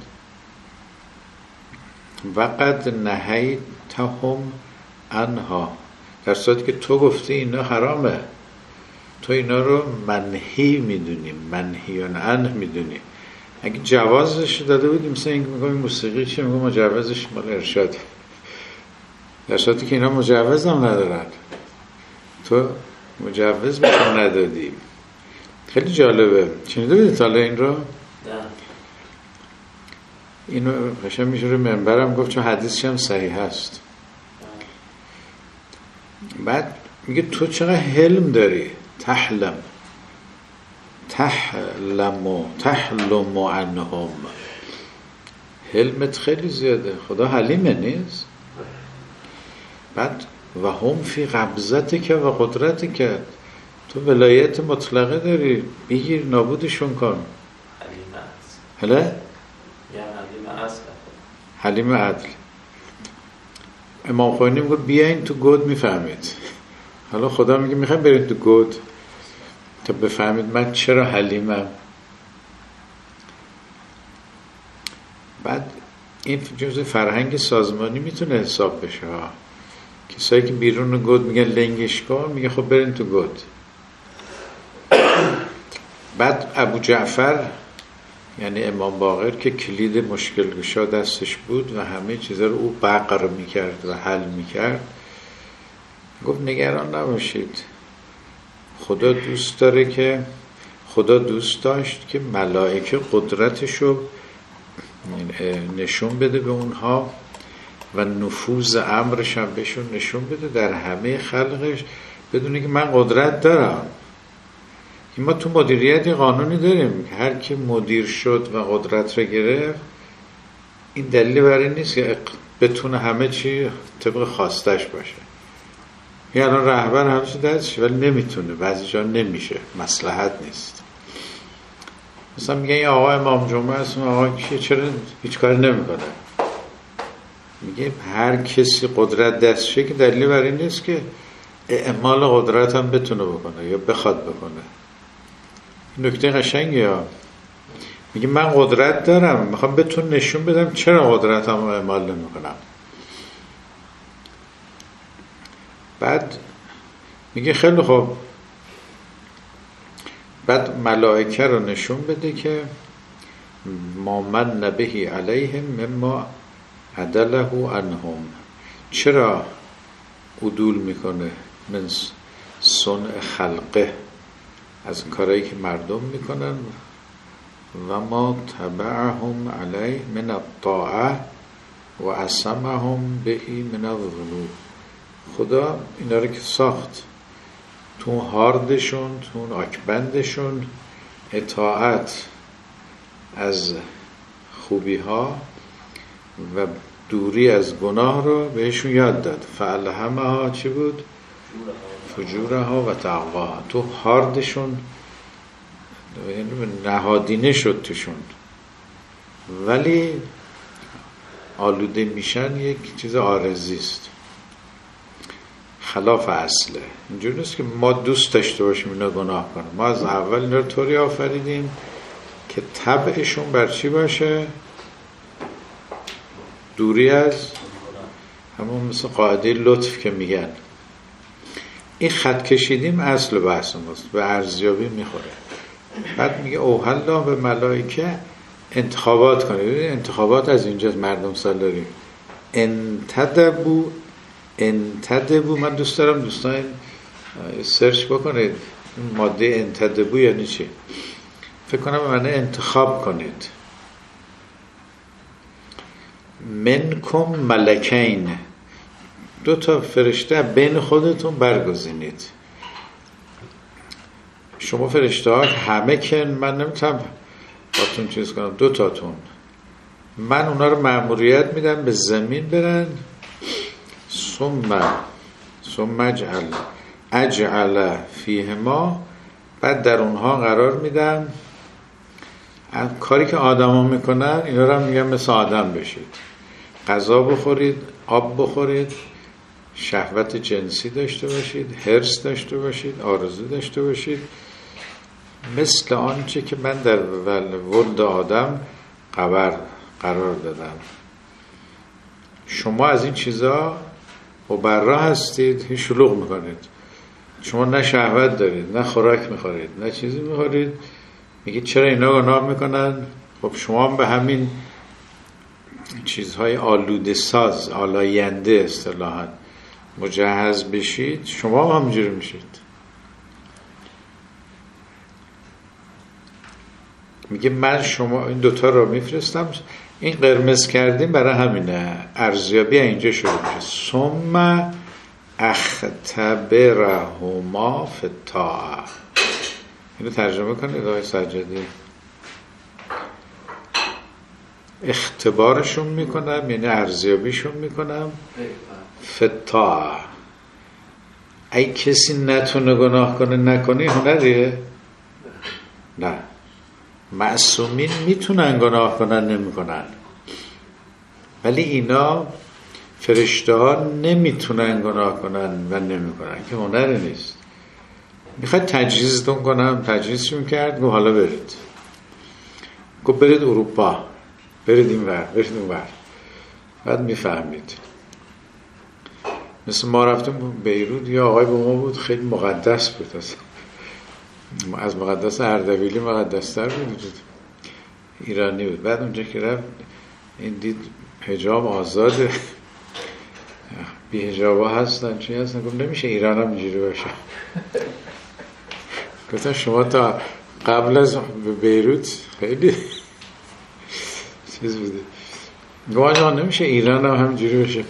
وقد نهیتهم عنها، در صورتی که تو گفتی اینا حرامه، تو اینا رو منهی میدونی، منهیان عنه میدونی. اگه جوازش داده بودیم مثلا این میگم موسیقی چیه، میگم مجوزش مال ارشاد، در صورتی که اینا مجوز هم ندارن، تو مجوز بهشون ندادی. خیلی جالبه. شنیده بودید حالا این رو؟ نه. اینو قشنگ میشه رو منبرم گفت چون حدیثش هم صحیح هست. بعد میگه تو چقدر حلم داری، تحلم عنهم، حلمت خیلی زیاده، خدا حلیمه نیست؟ بعد و هم فی قبضتک و قدرتک، تو ولایت مطلقه داری، بگیر نابودشون کن. حلیم است. حلیم عدل. امام خمینی میگه بیاین تو گود میفهمید. حالا خدا میگه میخوایم برید تو گود تا بفهمید من چرا حلیمم. بعد این جزء فرهنگ سازمانی میتونه حساب بشه ها. کسایی که بیرون گود میگن لنگش کن، میگه خب برین تو گود. بعد ابو جعفر یعنی امام باقر که کلید مشکل گشا دستش بود و همه چیزا رو او بقر میکرد و حل میکرد، گفت نگران نباشید، خدا دوست داره که خدا دوست داشت که ملائکه قدرتشو نشون بده به اونها و نفوذ امرش هم بهشون نشون بده در همه خلقش، بدونه که من قدرت دارم. ما تو مدیریت قانونی داریم که هر کی مدیر شد و قدرت رو گرفت، این دلیل بر این نیست که بتونه همه چی طبق خواستش باشه. یعنی الان رهبر همه چی دستشه ولی نمیتونه، بعضی جا نمیشه، مصلحت نیست. مثلا میگن این آقا امام جمعه هست، اون آقا کیه، چرا هیچ کاری نمیکنه؟ میگه هر کسی قدرت دستشه که دلیل بر این نیست که اعمال قدرت هم بتونه بکنه یا بخواد بکنه. نکته قشنگی ها. میگه من قدرت دارم، میخوام بهتون نشون بدم چرا قدرتم رو اعمال نمیکنم. بعد میگه خیلی خوب، بعد ملائکه رو نشون بده که ما من نبهی علیهم مما عدله عنهم، چرا عدول میکنه من صنع خلقه، از کارهایی که مردم میکنن، و ما تبعهم علیه من الطاعه و عصمهم بهی من الذنوب. خدا اینا رو که ساخت، تو هاردشون، تو آکبندشون اطاعت از خوبی ها و دوری از گناه رو بهشون یاد داد. فالهمها چی بود؟ فجورها و تقواها. تو هاردشون نهادینه شد توشون، ولی آلوده میشن یک چیز عارضی است، خلاف اصله. اینجوری نیست که ما دوست داشته باشیم اینا گناه کنیم. ما از اول اینا رو طوری آفریدیم که طبعشون بر چی باشه؟ دوری از همون، مثل قاعده لطف که میگن. این خط کشیدیم اصل بحث ماست، به ارزیابی میخوره. بعد میگه اوه الله به ملائکه انتخابات کنه. انتخابات از اینجاست، مردم سالاری انتدبو. من دوست دارم دوستان سرچ بکنید ماده انتدبو یعنی چی. فکر کنم به معنی انتخاب کنید. منکم ملکین، 2 فرشته بین خودتون برگزینید. شما فرشته ها همه کن، من نمیتونم باتون چیز کنم، 2 تاتون من اونا رو مأموریت میدم به زمین برن. ثم اجعل فیهما، بعد در اونها قرار میدم. کاری که آدما میکنن اینا رو هم میگم مثل آدم بشید، غذا بخورید، آب بخورید، شهوت جنسی داشته باشید، حرص داشته باشید، آرزو داشته باشید، مثل آنچه که من در ولد آدم قرار دادم. شما از این چیزا مبرا هستید، شلوغ میکنید. شما نه شهوت دارید، نه خوراک میخورید، نه چیزی میخورید، میگید چرا اینا گناه میکنن؟ خب شما هم به همین چیزهای آلوده ساز، آلاینده اصطلاحاً مجهز بشید، شما هم همینجوری میشید. میگه من شما این دوتا رو میفرستم، این قرمز کردیم برای همینه، ارزیابی اینجا شروع میشه. ثم اختبرهما فی الطاعة. اینو ترجمه کنید آقای سجادی. اختبارشون میکنم یعنی ارزیابیشون میکنم فی الطاعة. ای کسی نتونه گناه کنه نکنه هنریه؟ نه، معصومین میتونن گناه کنن نمیکنن، ولی اینا فرشته ها نمیتونن گناه کنن و نمیکنن که هنری نیست. میخواد تجهیزتون کنم، تجهیزشون کرد، گفت حالا برید، گفت برید اروپا، برید این ور، برید اون ور، بعد میفهمید. مثل ما رفتیم بیروت، یا آقای با ما بود خیلی مقدس بود، از مقدس اردبیلی مقدستر بود، ایرانی بود. بعد اونجا که رفت این دید حجاب آزاده، بی حجاب ها هستن، چی هستن؟ گفت نمیشه ایران هم اینجوری باشه. گفتم شما تا قبل از بیروت خیلی چیز بوده. گفت نمیشه ایران هم همینجوری باشه.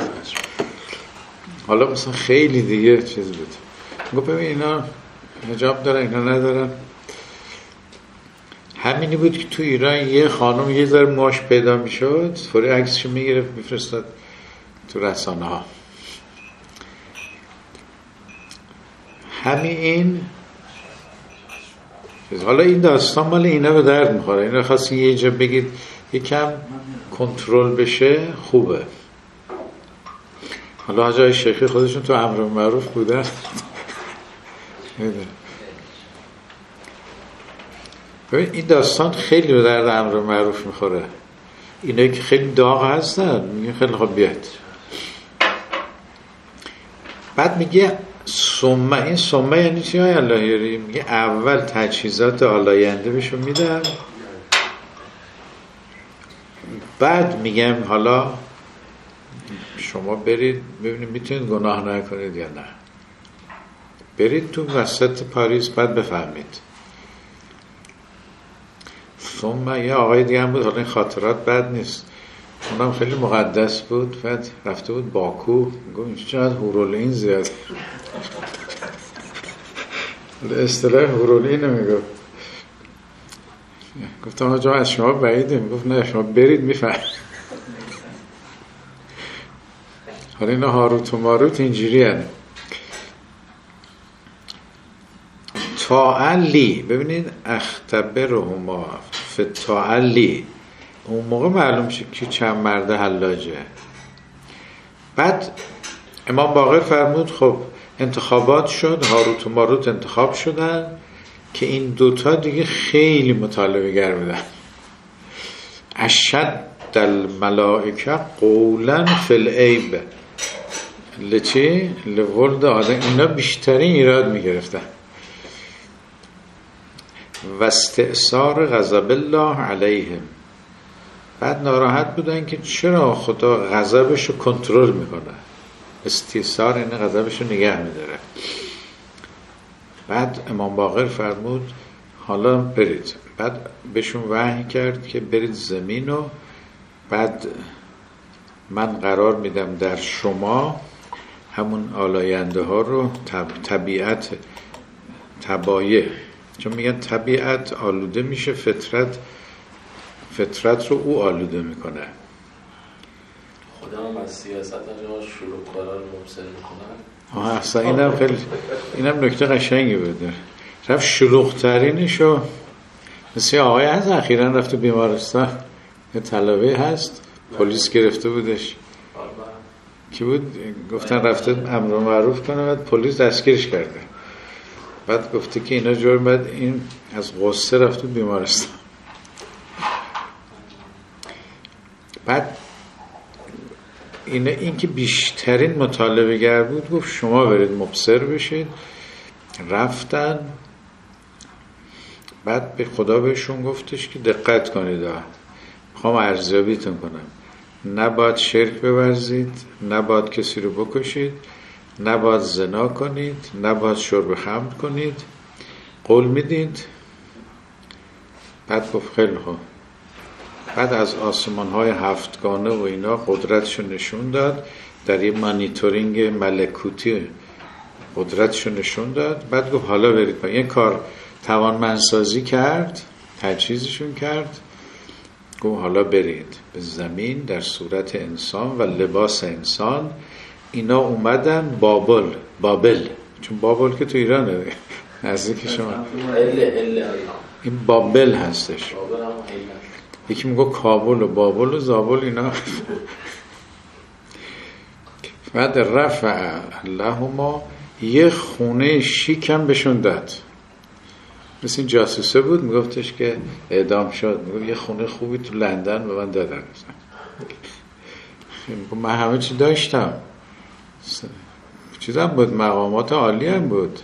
حالا مثلا خیلی دیگه چیز بود. گفت ببین اینا حجاب دارن اینا ندارن. همینی بود که تو ایران یه خانم یه ذره ماش پیدا میشد، فوری عکسشو میگرفت میفرستاد تو رسانه ها. همین حالا این داستان مال اینا به درد میخوره. اینا خواستی یه جا بگید یکم کنترل بشه خوبه. حالا حاجای شیخی خودشون تو امر معروف بودن. ببین این داستان خیلی به درد امر معروف میخوره. اینایی که خیلی داغ هستن میگه خیلی خوب بیاد. بعد میگه سمه. این سمه یعنی چی های اللهیاری؟ میگه اول تجهیزات آلاینده بهشون میدم، بعد میگم حالا شما برید ببینید میتونید گناه نکنید یا نه. برید تو وسط پاریس بعد بفهمید. ثم یه آقای دیگه هم بود، حالا این خاطرات بد نیست، اونم خیلی مقدس بود، بعد رفته بود باکو، گفت این چقدر هورولین زیاد. اصطلاح هورولین نمیگفت. گفتم آجا از شما بعیده، میگفت نه شما برید میفهم. حالا اینا هاروت و ماروت اینجوری هست. تعلی، ببینید اختبرهما فی تعلی، اون موقع معلوم شد که چند مرد حلاجه. بعد امام باقر فرمود خب انتخابات شد، هاروت و ماروت انتخاب شدن که این دوتا دیگه خیلی مطالبه گر بودن. اشد الملائکه قولا فی العیب لچی لولد آدم. اینا بیشترین ایراد میگرفتن و استئثار غضب الله علیهم. بعد ناراحت بودن که چرا خدا غضبشو کنترل میکنه. استئثار این غضبشو نگه میداره. بعد امام باقر فرمود حالا برید. بعد بهشون وحی کرد که برید زمین و بعد من قرار میدم در شما همون آلاینده ها رو، طبیعت طبایع، چون میگن طبیعت آلوده میشه، فطرت رو او آلوده میکنه. خدا هم از سیاست اجا شروع کارا رو مبصر میکنن. اصلا اینم نکته قشنگی بوده. رفت شلوغ ترینشو مثل آقای از اخیراً رفت تو بیمارستان، یه طلبه هست پلیس گرفته بودش کی بود، گفتن رفته امر معروف کنه، بعد پلیس دستگیرش کرده، بعد گفته که اینا جرم، بعد این از غصه رفت تو بیمارستان. بعد این که بیشترین مطالبه گر بود گفت شما برید مبصر بشید. رفتن، بعد به خدا بهشون گفتش که دقت کنید، میخوام ارزیابیتون کنم، نباید شرک بورزید، نباید کسی رو بکشید، نباید زنا کنید، نباید شرب خمر کنید، قول میدید؟ بعد گفت خیلی خوب. بعد از آسمان‌های هفتگانه و اینا قدرتشو نشون داد، در یه مانیتورینگ ملکوتی قدرتشو نشون داد. بعد گفت حالا برید پایین. یه کار توانمندسازی کرد، تجهیزشون کرد، گفت حالا برید به زمین در صورت انسان و لباس انسان. اینا اومدن بابل، چون بابل که تو ایرانه نزدیک شما، این بابل هستش. یکی میگه کابل و بابل و زابل اینا. بعد رفع اللهما یه خونه شیکم بهشون داد، مثل این جاسوسه بود، میگفتش که اعدام شد، میگفت یه خونه خوبی تو لندن به من دادن، من همه چی داشتم، چیزم بود، مقامات عالی هم بود.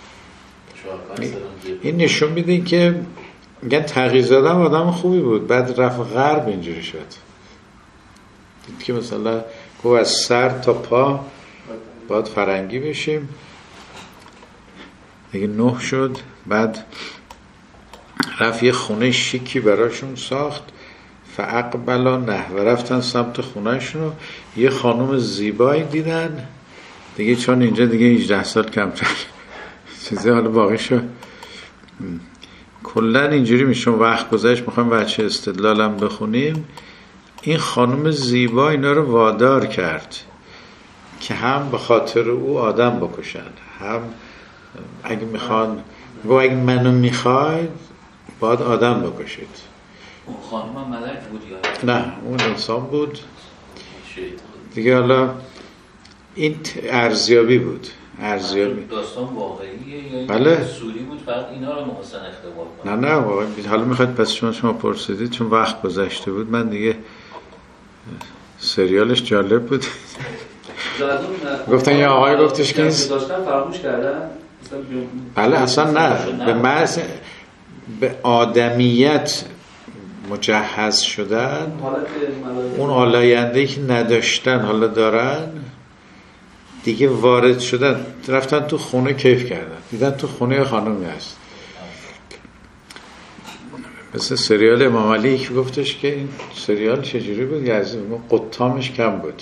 این نشون میده که میگن تغییرزاده آدم خوبی بود، بعد رفت غرب اینجوری شد. دید که مثلا گفت از سر تا پا باید فرنگی بشیم دیگه. 9 شد، بعد رفت یه خونه شیکی براشون ساخت، فاقبلا نحو، رفتن سمت خونهشون، یه خانم زیبایی دیدن دیگه، چون اینجا دیگه 18 سال کمتر چیزی حالا باقی شد. کلن اینجوری میشون وقت گذشت. میخوایم بچه استدلالم بخونیم. این خانم زیبا اینا رو وادار کرد که هم به خاطر او آدم بکشن، هم اگه میخوان، اگه منو میخواید باید آدم بکشید. اون خانم هم ملک بود یا نه؟ اون انسان بود دیگه. حالا این ارزیابی بود، ارزیابی. داستان واقعیه یا بله. سوری بود فقط اینا رو محسن اختبار کنه؟ نه واقعا. حالا میخواید پس شما پرسیدید، چون وقت گذشته بود، من دیگه سریالش جالب بود. گفتن یه آقای گفتش که داشتن فراموش کردن. بله اصلا نه، به محض به آدمیت مجهز شدن، اون آلاینده‌ای که نداشتن حالا دارن دیگه، وارد شدن، رفتن تو خونه کیف کردن، دیدن تو خونه خانمی هست. مثل سریال امام علی که گفتش که این سریال چجوری بود، یعنی قطامش کم بود.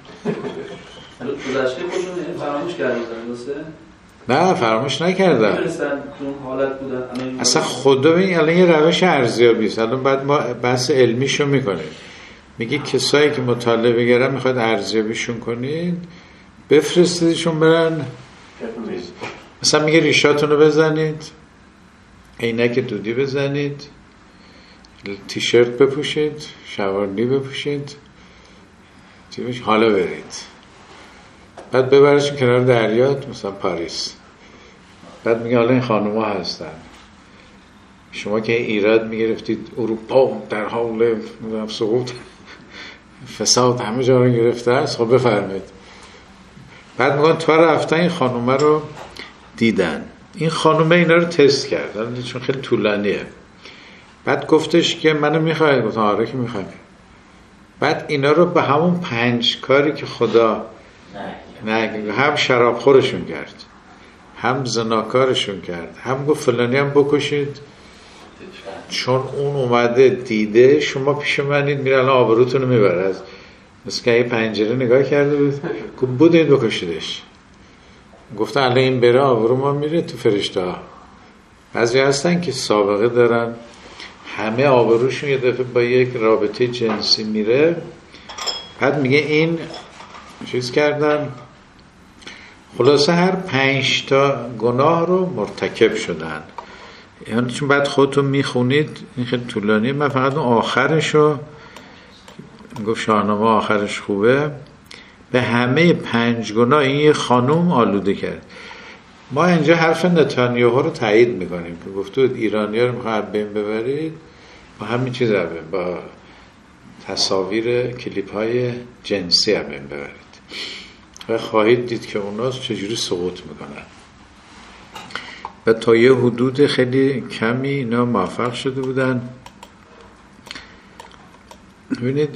گذشته خودشون فراموش کردن درسته؟ نه فراموش نکردن، حالت بودن. اصلا خدا این الان یه روش ارزیابی است. الان بعد ما بحث علمیشو میکنیم، میگه کسایی که مطالعه گرن میخواد ارزیابیشون کنید، بفرستیدشون برن، مثلا میگه ریشاتون رو بزنید، عینک دودی بزنید، تیشرت بپوشید، شلوارنی بپوشید، حالا برید. بعد ببرشون کنار دریا، مثلا پاریس. بعد میگه حالا این خانوما هستن، شما که ایراد میگرفتید اروپا در حال سقوط، فساد همه جا رو گرفته است، خب بفرمایید. بعد میگن تا رفتن این خانومه رو دیدن، این خانومه اینا رو تست کرد چون خیلی طولانیه. بعد گفتش که منو میخواید؟ گفتم آره که میخوایم. بعد اینا رو به همون 5 کاری که خدا نه، هم شرابخورشون کرد، هم زناکارشون کرد، هم گفت فلانی هم بکشید، چون اون اومده دیده شما پیش منید، میره الان آبروتون رو میبره. از مثل که یه پنجره نگاه کرده بود، گفت بودید بکشیدش. گفتن الان این بره آبرو ما میره تو فرشته ها. بعضی هستن که سابقه دارن، همه آبروشون یه دفعه با یک رابطه جنسی میره. بعد میگه این چیز کردن، خلاصه هر 5 تا گناه رو مرتکب شدن. یعنی چون بعد خودتون میخونید، این خیلی طولانیه، من فقط اون آخرش رو گفت شاهنامه آخرش خوبه، به همه 5 گناه این یه خانوم آلوده کرد. ما اینجا حرف نتانیاهو رو تایید میکنیم که گفته ایرانی‌ها رو میخواد بین ببرید با همین چیز رو با تصاویر کلیپ های جنسی رو بین ببرید و خواهید دید که اونا چجوری سقوط میکنن. و تا یه حدود خیلی کمی اینا موفق شده بودن. ببینید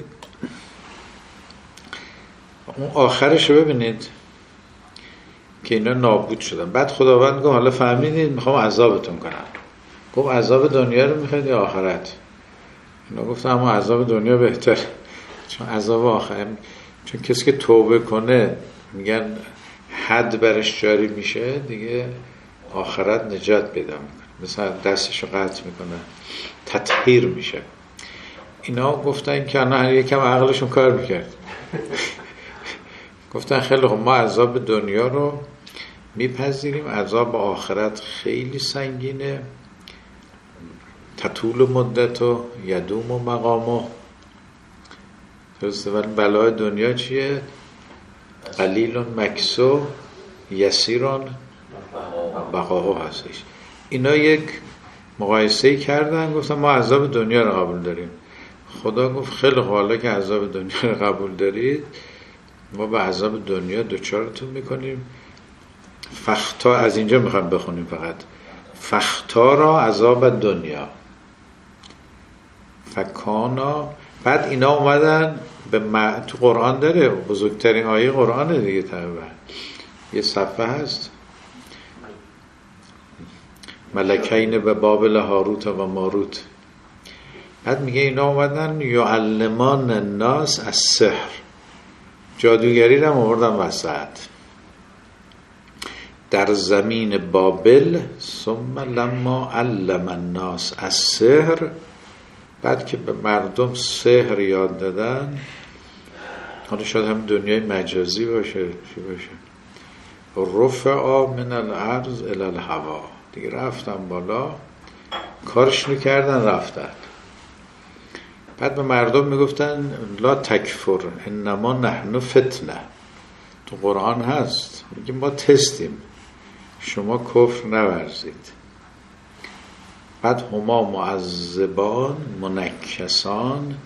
اون آخرش رو ببینید که اینا نابود شدن. بعد خداوند گفت حالا فهمیدید میخوام عذابتون کنم. گفت عذاب دنیا رو میخواید یا آخرت؟ اینا گفتن اما عذاب دنیا بهتر، چون عذاب آخرت، چون کسی که توبه کنه میگن حد برش جاری میشه دیگه، آخرت نجات پیدا میکنه، مثلا دستشو قطع میکنه، تطهیر میشه. اینا گفتن که نه، یکم عقلشون کار میکرد. گفتن خیلی خوب، ما عذاب دنیا رو میپذیریم، عذاب آخرت خیلی سنگینه، تطول مدت و یدوم و مقامو. درسته، ولی بلای دنیا چیه؟ قلیل مکسو یسیرون بقاهو هستش. اینا یک مقایسه کردن، گفتن ما عذاب دنیا رو قبول داریم. خدا گفت خیلی خوب، حالا که عذاب دنیا رو قبول دارید، ما به عذاب دنیا دوچارتون میکنیم. فختا، از اینجا میخوام بخونیم فقط، فختا را عذاب دنیا فکانا. بعد اینا اومدن به تو قرآن داره، بزرگترین آیه قرآن دیگه تقریبا، یه صفحه هست، ملکین به بابل هاروت و ماروت. بعد میگه اینا اومدن یعلمان الناس السحر، جادوگری رو هم آوردن وسط در زمین بابل. ثم لما علم الناس السحر، بعد که به مردم سحر یاد دادن، حالا شاید هم دنیای مجازی باشه، چی باشه، رفع من الارض الی الهوا، دیگه رفتن بالا، کارش رو کردن رفتن. بعد به مردم میگفتن لا تکفر انما نحن فتنه، تو قرآن هست، میگه ما تستیم، شما کفر نورزید. بعد هما معذبان منکسان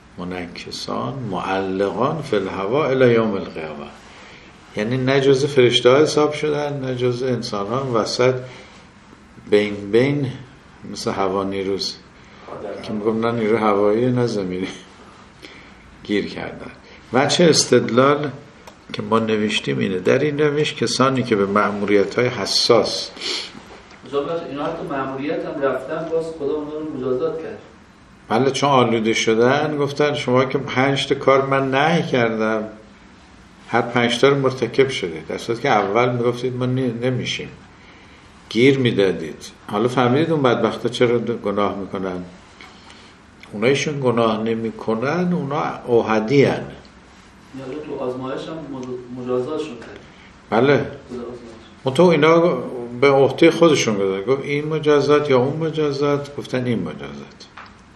معلقان فی الهوا الی یوم القیامه، یعنی نه جز فرشته ها حساب شدن نه جز انسان ها، وسط بین مثل هوا نیروز که میگم نه نیرو هوایی نه زمینی گیر کردن. وجه استدلال که ما نوشتیم اینه، در این روش کسانی که به مأموریت های حساس، اینا حتی مأموریت هم رفتن، باز خدا اونا رو مجازات کرد. بله، چون آلوده شدن گفتن شما که 5 تا کار من نهی کردم، هر 5 تا رو مرتکب شده، در صورتی که اول میگفتید ما نمیشیم، گیر میدادید. حالا فهمیدید اون بدبختا چرا گناه میکنن؟ اونایشون گناه نمیکنن، اونا اوهدی هن، یعنی تو آزمایش هم مجازات شد. بله، تو اینا به عهده خودشون گذاشتن، گفت این مجازات یا اون مجازات، گفتن این مجازات.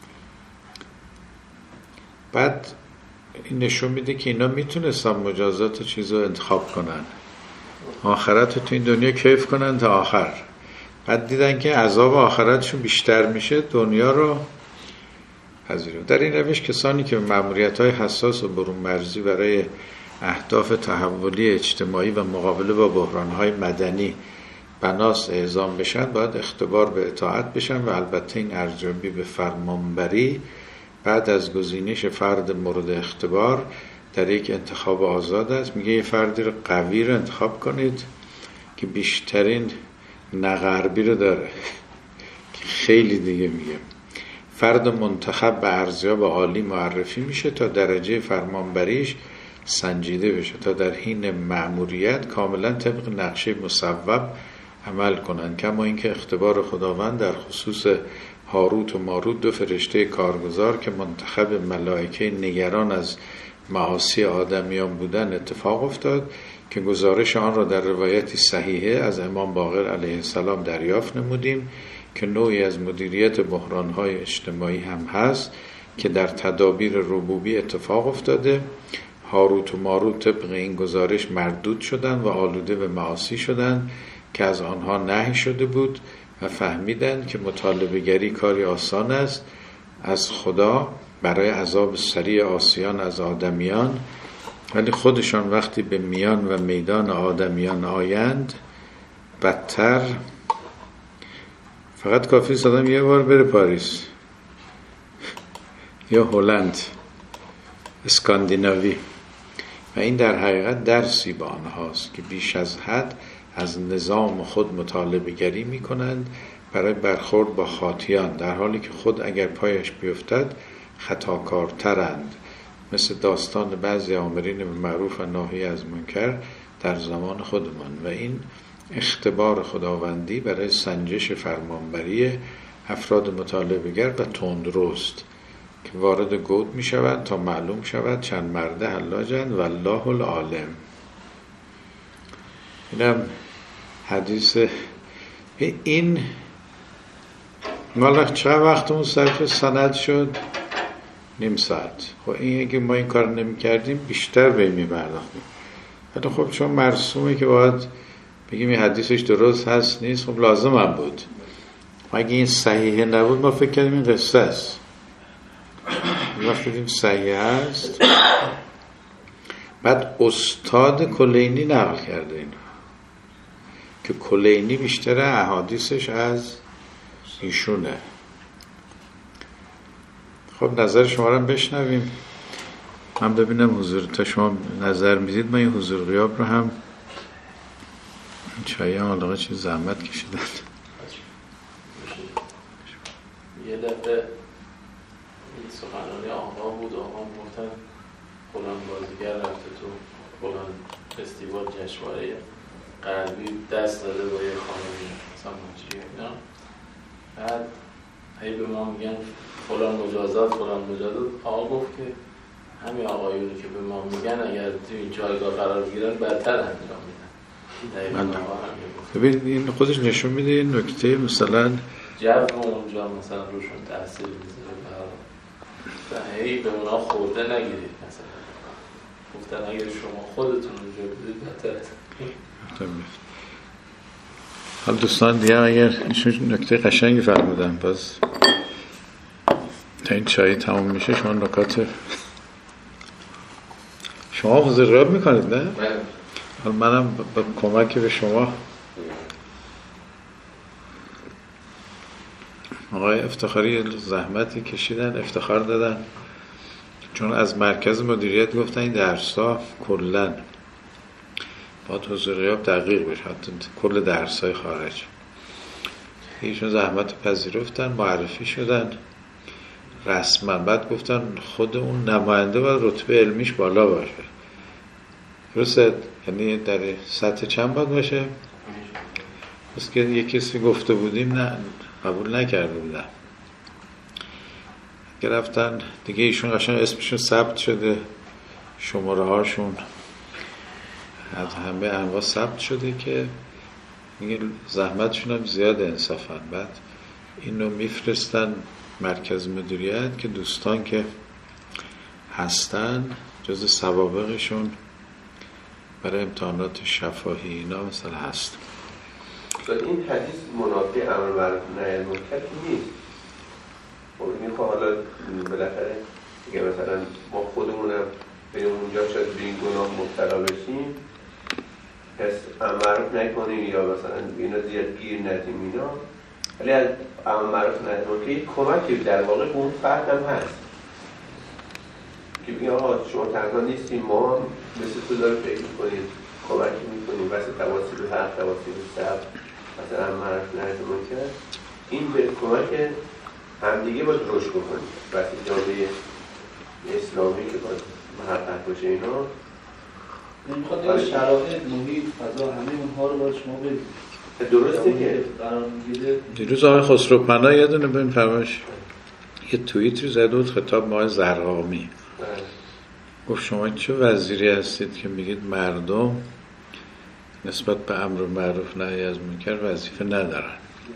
بعد این نشون میده که اینا میتونستن مجازات چیز رو انتخاب کنن، آخرت رو تو این دنیا کیف کنن تا آخر. بعد دیدن که عذاب آخرتشون بیشتر میشه، دنیا رو پذیرون. در این روش کسانی که مأموریت‌های حساس و برون مرزی برای اهداف تحولی اجتماعی و مقابله با بحران‌های مدنی بناس اعزام بشن، باید اختبار به اطاعت بشن و البته این ارزیابی به فرمانبری بعد از گزینش فرد مورد اختبار در یک انتخاب آزاد است. میگه یه فردی رو قوی رو انتخاب کنید که بیشترین نغربی رو داره که خیلی دیگه میگه فرد منتخب به ارزیاب عالی معرفی میشه تا درجه فرمانبریش سنجیده بشه، تا در حین مأموریت کاملا طبق نقشه مصوب عمل کنند. کما اینکه اختبار خداوند در خصوص هاروت و ماروت، 2 فرشته کارگزار که منتخب ملائکه نگران از معاصی آدمیان بودن، اتفاق افتاد که گزارش آن را در روایتی صحیحه از امام باقر علیه السلام دریافت نمودیم که نوعی از مدیریت بحران‌های اجتماعی هم هست که در تدابیر ربوبی اتفاق افتاده. هاروت و ماروت طبق این گزارش مردود شدند و آلوده به معاصی شدند که از آنها نهی شده بود و فهمیدند که مطالبه گری کاری آسان است از خدا برای عذاب سریع عاصیان از آدمیان، ولی خودشان وقتی به میان و میدان آدمیان آیند بدتر. فقط کافی است آدم یه بار بره پاریس یا هلند، اسکاندیناوی، و این در حقیقت درسی به آنهاست که بیش از حد از نظام خود مطالبه گری می کنند برای برخورد با خاطیان، در حالی که خود اگر پایش بیفتد خطاکارترند، مثل داستان بعضی آمرین به معروف و ناهی از منکر در زمان خودمان. و این اختبار خداوندی برای سنجش فرمانبری افراد مطالبه‌گر و تندرست که وارد گود می شود تا معلوم شود چند مرده حلاجند و الله العالم. اینم حدیث. این مالا چه وقتمون صرف سند شد؟ نیم ساعت. خب این اگه ما این کار نمی کردیم بیشتر به این می برداختیم. ولی خب چون مرسومه که باید بگیم این حدیثش درست هست نیست، خب لازم هم بود. اگه این صحیحه نبود ما فکر کردیم این قصه است. وقتی دیدیم صحیح هست، بعد استاد کلینی نقل کرده این که کلینی بیشتر احادیثش از ایشونه. خب نظر شما رو بشنویم. من ببینم حضور تا شما نظر میدید. من این حضور غیاب رو هم چایی هم علاقه چیز زحمت کشیدن. یه دفعه این سخنرانی آقا بود، آقا گفتن فلان بازیگر رفته تو فلان فستیوال جشنواره غربی دست داده با یه خانمی مثلا مجریه اینا، بعد هی به ما میگن فلان مجازات. آقا گفت که همین آقایونی که به ما میگن اگر تو این جایگاه قرار بگیرن بدتر انجام میدن. ببین این خودش نشون میده این نکته مثلا جو اونجا مثلا روشون تاثیر میذاره و هی به اونا خورده نگیرید. مثلا گفتن اگر شما خودتون اونجا بودید بهتره. حالا دوستان دیگه اگر ایشون نکته قشنگی فرمودن، باز تا این چایی تمام میشه شما نکات شما حضور غیاب میکنید نه؟ حالا منم با کمک به شما آقای افتخاری زحمتی کشیدن، افتخار دادن، چون از مرکز مدیریت گفتن این درس‌ها کلاً باید حضور غیاب دقیق بشه، حتی کل درس‌های خارج. ایشون زحمت پذیرفتن، معرفی شدن رسما، بعد گفتن خود اون نماینده باید رتبه علمیش بالا باشه. درسته؟ یعنی در سطح چند باید باشه؟ بس که یک کسی گفته بودیم نه قبول نکرده بودن. گرفتن دیگه ایشون قشنگ اسمشون ثبت شده، شماره هاشون از همه انواع ثبت شده که میگه زحمتشون هم زیاده انصافا. بعد اینو میفرستن مرکز مدیریت که دوستان که هستن جز سوابقشون برای امتحانات شفاهی اینا مثلا هست. این حدیث منافی امر معروف نهی از منکر نیست. خب این حالا بالاخره دیگه مثلا ما خودمونم بریم اونجا شاید به این گناه مبتلا بشیم، پس امر معروف نکنیم یا مثلا اینا زیاد گیر ندیم اینا، ولی از امر معروف نهی از منکر یک کمکی در واقع به اون فرد هم هست که بگیم آقا شما تنها نیستیم، ما هم مثل تو داریم فکر میکنیم، کمکی میکنیم واسه تواسط حق، تواسط صبر، مثلا امر معروف نهی از منکر. این به کمک همدیگه باید رشد بکنیم واسه جامعه اسلامی که باید محقق باشه. اینا میخواد یه شرایط محیط فضا همه اونها رو باید شما ببینید. درسته که دیروز آقای خسروپنا یه دونه ببین فرمایش یه توییتری زده بود خطاب به آقای زرقامی، گفت شما چه وزیری هستید که میگید مردم نسبت به امر معروف نهی از منکر وظیفه ندارن،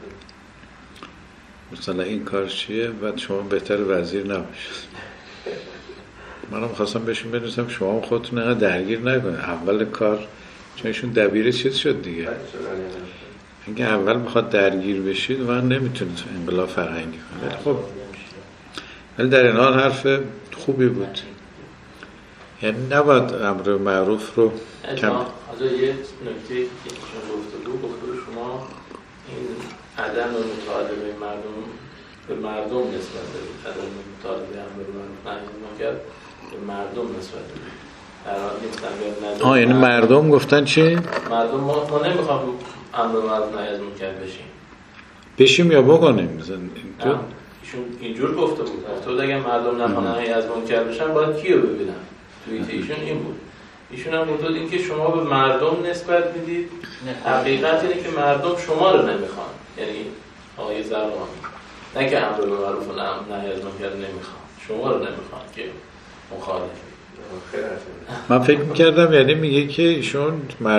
مثلا این کار چیه؟ بعد شما بهتر وزیر نباشید. منم خواستم بهشون بنویسم شما خودتون اینقدر درگیر نکنید اول کار، چون ایشون دبیر چیز شد دیگه. اگه اول بخواد درگیر بشید من نمیتونید انقلاب فرهنگی کنید. خب ولی در این حال حرف خوبی بود، یعنی نباید امر معروف رو کم. حالا یه نکته که شما گفته شما این عدم مطالبه به مردم نسبت بدید، عدم مطالبه امر معروف نهی از منکر به مردم نسبت بدید. در حال نیستن یعنی مردم گفتن چی؟ مردم ما نمیخوام امر معروف نهی از منکر بشیم یا بکنیم مثلا ایشون اینجور گفته بود تو اگه مردم نخوان نهی از منکر بشن باید کیو ببینن؟ توییت ایشون این بود. ایشون هم بود این که شما به مردم نسبت میدید، حقیقت اینه که مردم شما رو نمیخوان، یعنی آقای زرقامی، نه که امر معروف نهی از منکر نمیخوان، شما رو نمیخوان که مخالفید. من فکر میکردم یعنی میگه که ایشون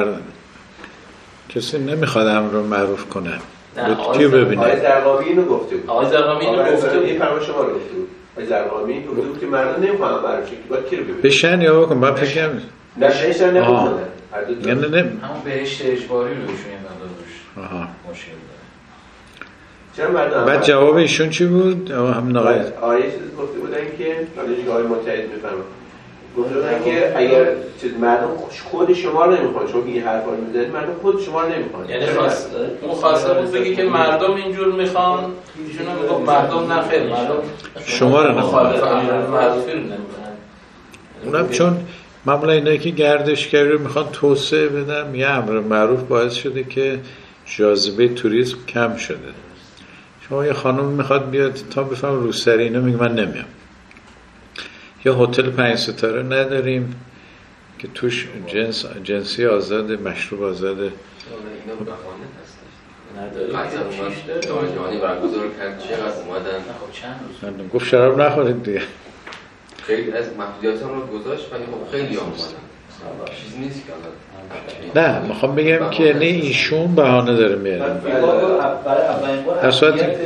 کسی نمیخواد امر معروف کنه. کیو ببینه؟ آقای زرقامی اینو گفته بود. آقای زرقامی اینو گفته بود. این فرما شما رو گفته بود. آقای زرقامی گفته بود که مردم نمیخوان معروف شه، باید کی رو ببینه؟ بشن یا بکن. من فکر کنم نشن نمیکنن. یعنی نه همون بهشت اجباری رو ایشون یه مقدار مشکل داره. چرا مردم؟ بعد جواب ایشون چی بود؟ هم آقای چیز گفته بودن که حالا آقای متحد میفرما گفته بودن که اگر مردم خود شما رو نمیخوان، چون این حرفا رو میزنید مردم خود شما رو نمیخوان، یعنی مخاطب بود بگه که مردم اینجور میخوان، ایشون هم میگفت مردم نه خیر، مردم شما رو نمیخوان، معروفی رو نمیخوان. اونم چون معمولا اینایی که گردشگری رو میخوان توسعه بدن، یه امر معروف باعث شده که جاذبه توریسم کم شده. شما یه خانم میخواد بیاد تا بفهم روسری اینا، میگه من نمیام. یا هتل 5 ستاره نداریم که توش جنسی آزاد، مشروب آزاد. اینا بهانه هستش. نداره. جهانی برگزار کرد چقدر اومدن. خب چند روز. گفت شراب نخورید دیگه. خیلی از محدودیت هم رو گذاشت ولی خب خیلی اومدن. چیز نیست که نه میخوام بگم که نه ایشون بهانه داره میاره. در صورت حد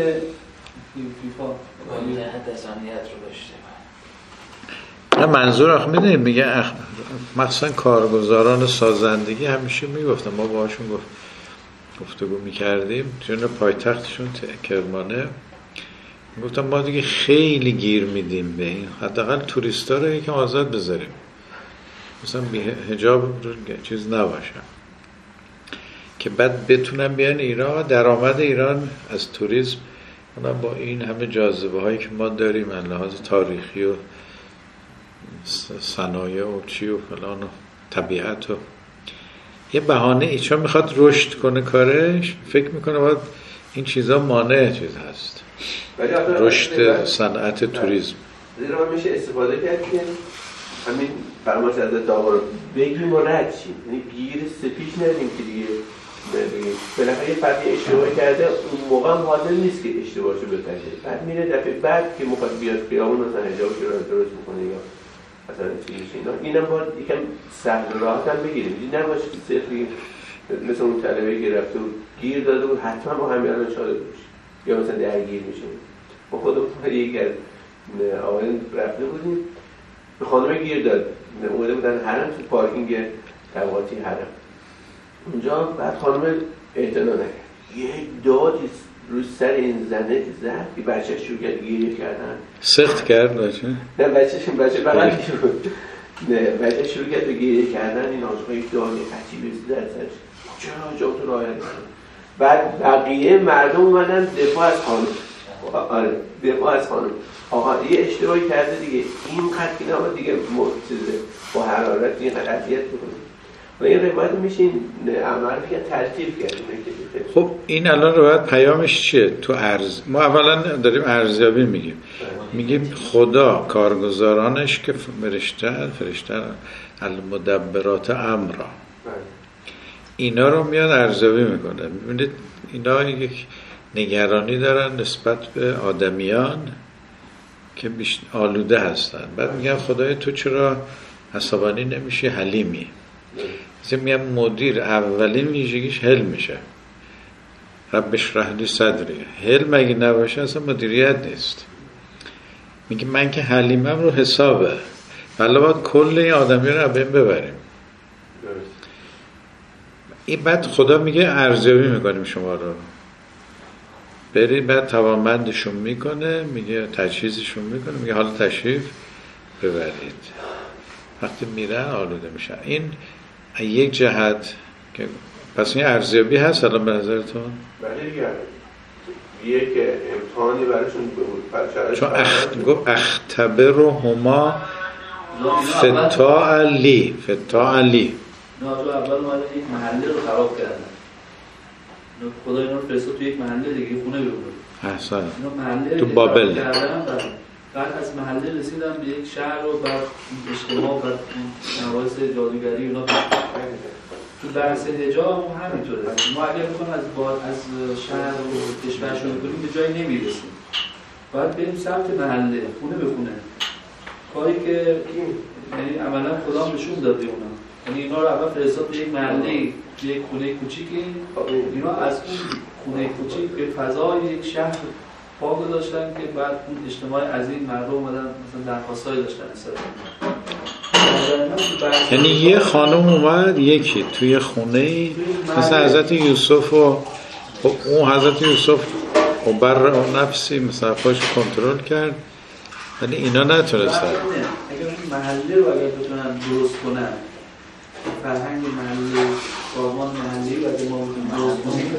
ازانیت رو داشته. نه منظور آخه میدونیم میگه مثلا کارگزاران سازندگی همیشه میگفتن، ما باهاشون گفتگو میکردیم چون پایتختشون کرمانه، میگفتم ما دیگه خیلی گیر میدیم به این، حداقل توریستا رو یکم آزاد بذاریم، مثلا بی حجاب رو چیز نباشه که بعد بتونن بیان ایران. درآمد ایران از توریسم اونم با این همه جاذبه هایی که ما داریم از لحاظ تاریخی و صنایع و چی و فلان و طبیعت و یه بهانه ای، چون میخواد رشد کنه کارش، فکر میکنه باید این چیزا مانع چیز هست رشد صنعت توریسم. زیرا میشه استفاده کرد که همین فرمایش از داغ رو بگیم و رد شیم، یعنی گیر سپیش ندیم که دیگه بگیم بالاخره یه فردی اشتباه کرده، اون موقع هم حاضر نیست که اشتباهشو بپذیره، بعد میره دفعه بعد که میخواد بیاد خیابون مثلا حجابش رو درست بکنه یا مثلا چی میشه اینا، اینم باید یکم سهل راحت هم بگیریم، نباشه که صرف مثل اون طلبه‌ای که رفته بود گیر داده بود حتما با همین الان چاله بشه یا مثلا درگیر میشه. ما خودمون یکی از آقایان رفته بودیم به خانم گیر داد، اومده بودن حرم تو پارکینگ طبقاتی حرم اونجا، بعد خانم اعتنا نکرد، یک دادی روی سر این زنه زد که بچه‌ش شروع کرد گریه کردن. سخت کرد بچه؟ نه بچه بغل شروع نه بچه شروع کرد به گریه کردن، این آقا یک دادی عجیبی زد سرش، چرا جاتون رو آید کنم. بعد بقیه مردم اومدن دفاع از خانم. آره دفاع از خانم، آقا یه اشتباهی کرده دیگه، این خط اینا دیگه معتزه با حرارت این قضیت بکنه و این روایت میشه این عمل که ترتیب کردیم. خب این الان روایت پیامش چیه؟ تو ارز ما اولا داریم ارزیابی میگیم خدا کارگزارانش که فرشته المدبرات امرا، اینا رو میاد ارزیابی میکنه. میبینید اینا یک نگرانی دارن نسبت به آدمیان که آلوده هستن. بعد میگن خدای تو چرا عصبانی نمیشی، حلیمی؟ مثلا میگن مدیر اولین ویژگیش حلم میشه. رب اشرح لی صدری. حلم اگه نباشه اصلا مدیریت نیست. میگه من که حلیمم رو حسابه، ولی باید کل این آدمی رو بین ببریم. این بعد خدا میگه ارزیابی میکنیم شما رو، بری بعد توانمندشون میکنه، میگه تجهیزشون میکنه، میگه حالا تشریف ببرید. وقتی میرن آلوده میشن. این یک جهت که پس این ارزیابی هست الان به نظرتون؟ بله دیگه یک امتحانی برایشون بود. چون گفت اختبرهما فتا علی نه تو اول اومده یک محله رو خراب کردن. خدا اینا رو فرستاد تو یک محله دیگه، خونه ببرد. احسن. محله تو بابل کردن. بعد از محله رسیدن به یک شهر و بعد اجتماع و نواحی جادوگری اونا تو بحث حجاب همینطوره. ما اگر بخوایم از شهر و کشور شروع کنیم به جایی نمیرسیم. باید بریم سمت محله، خونه به خونه. کاری که یعنی عملا خدا نشون داده اونا. یعنی اینا رو اول فرستاد به یک محله، یک خونه کوچیکی. اینا از اون خونه کوچیک به فضای یک شهر پا گذاشتن که بعد اون اجتماع عظیم مردم اومدن مثلا درخواستایی داشتن یعنی یه خانم اومد یکی توی خونه مثلا حضرت یوسف و اون حضرت یوسف و بر نفسی مثلا خودش کنترل کرد، ولی اینا نتونستن. اگر این محله رو اگر بتونن درست کنن، فرهنگ محله، سازمان محلی و اگه ما بتونیم درست کنیم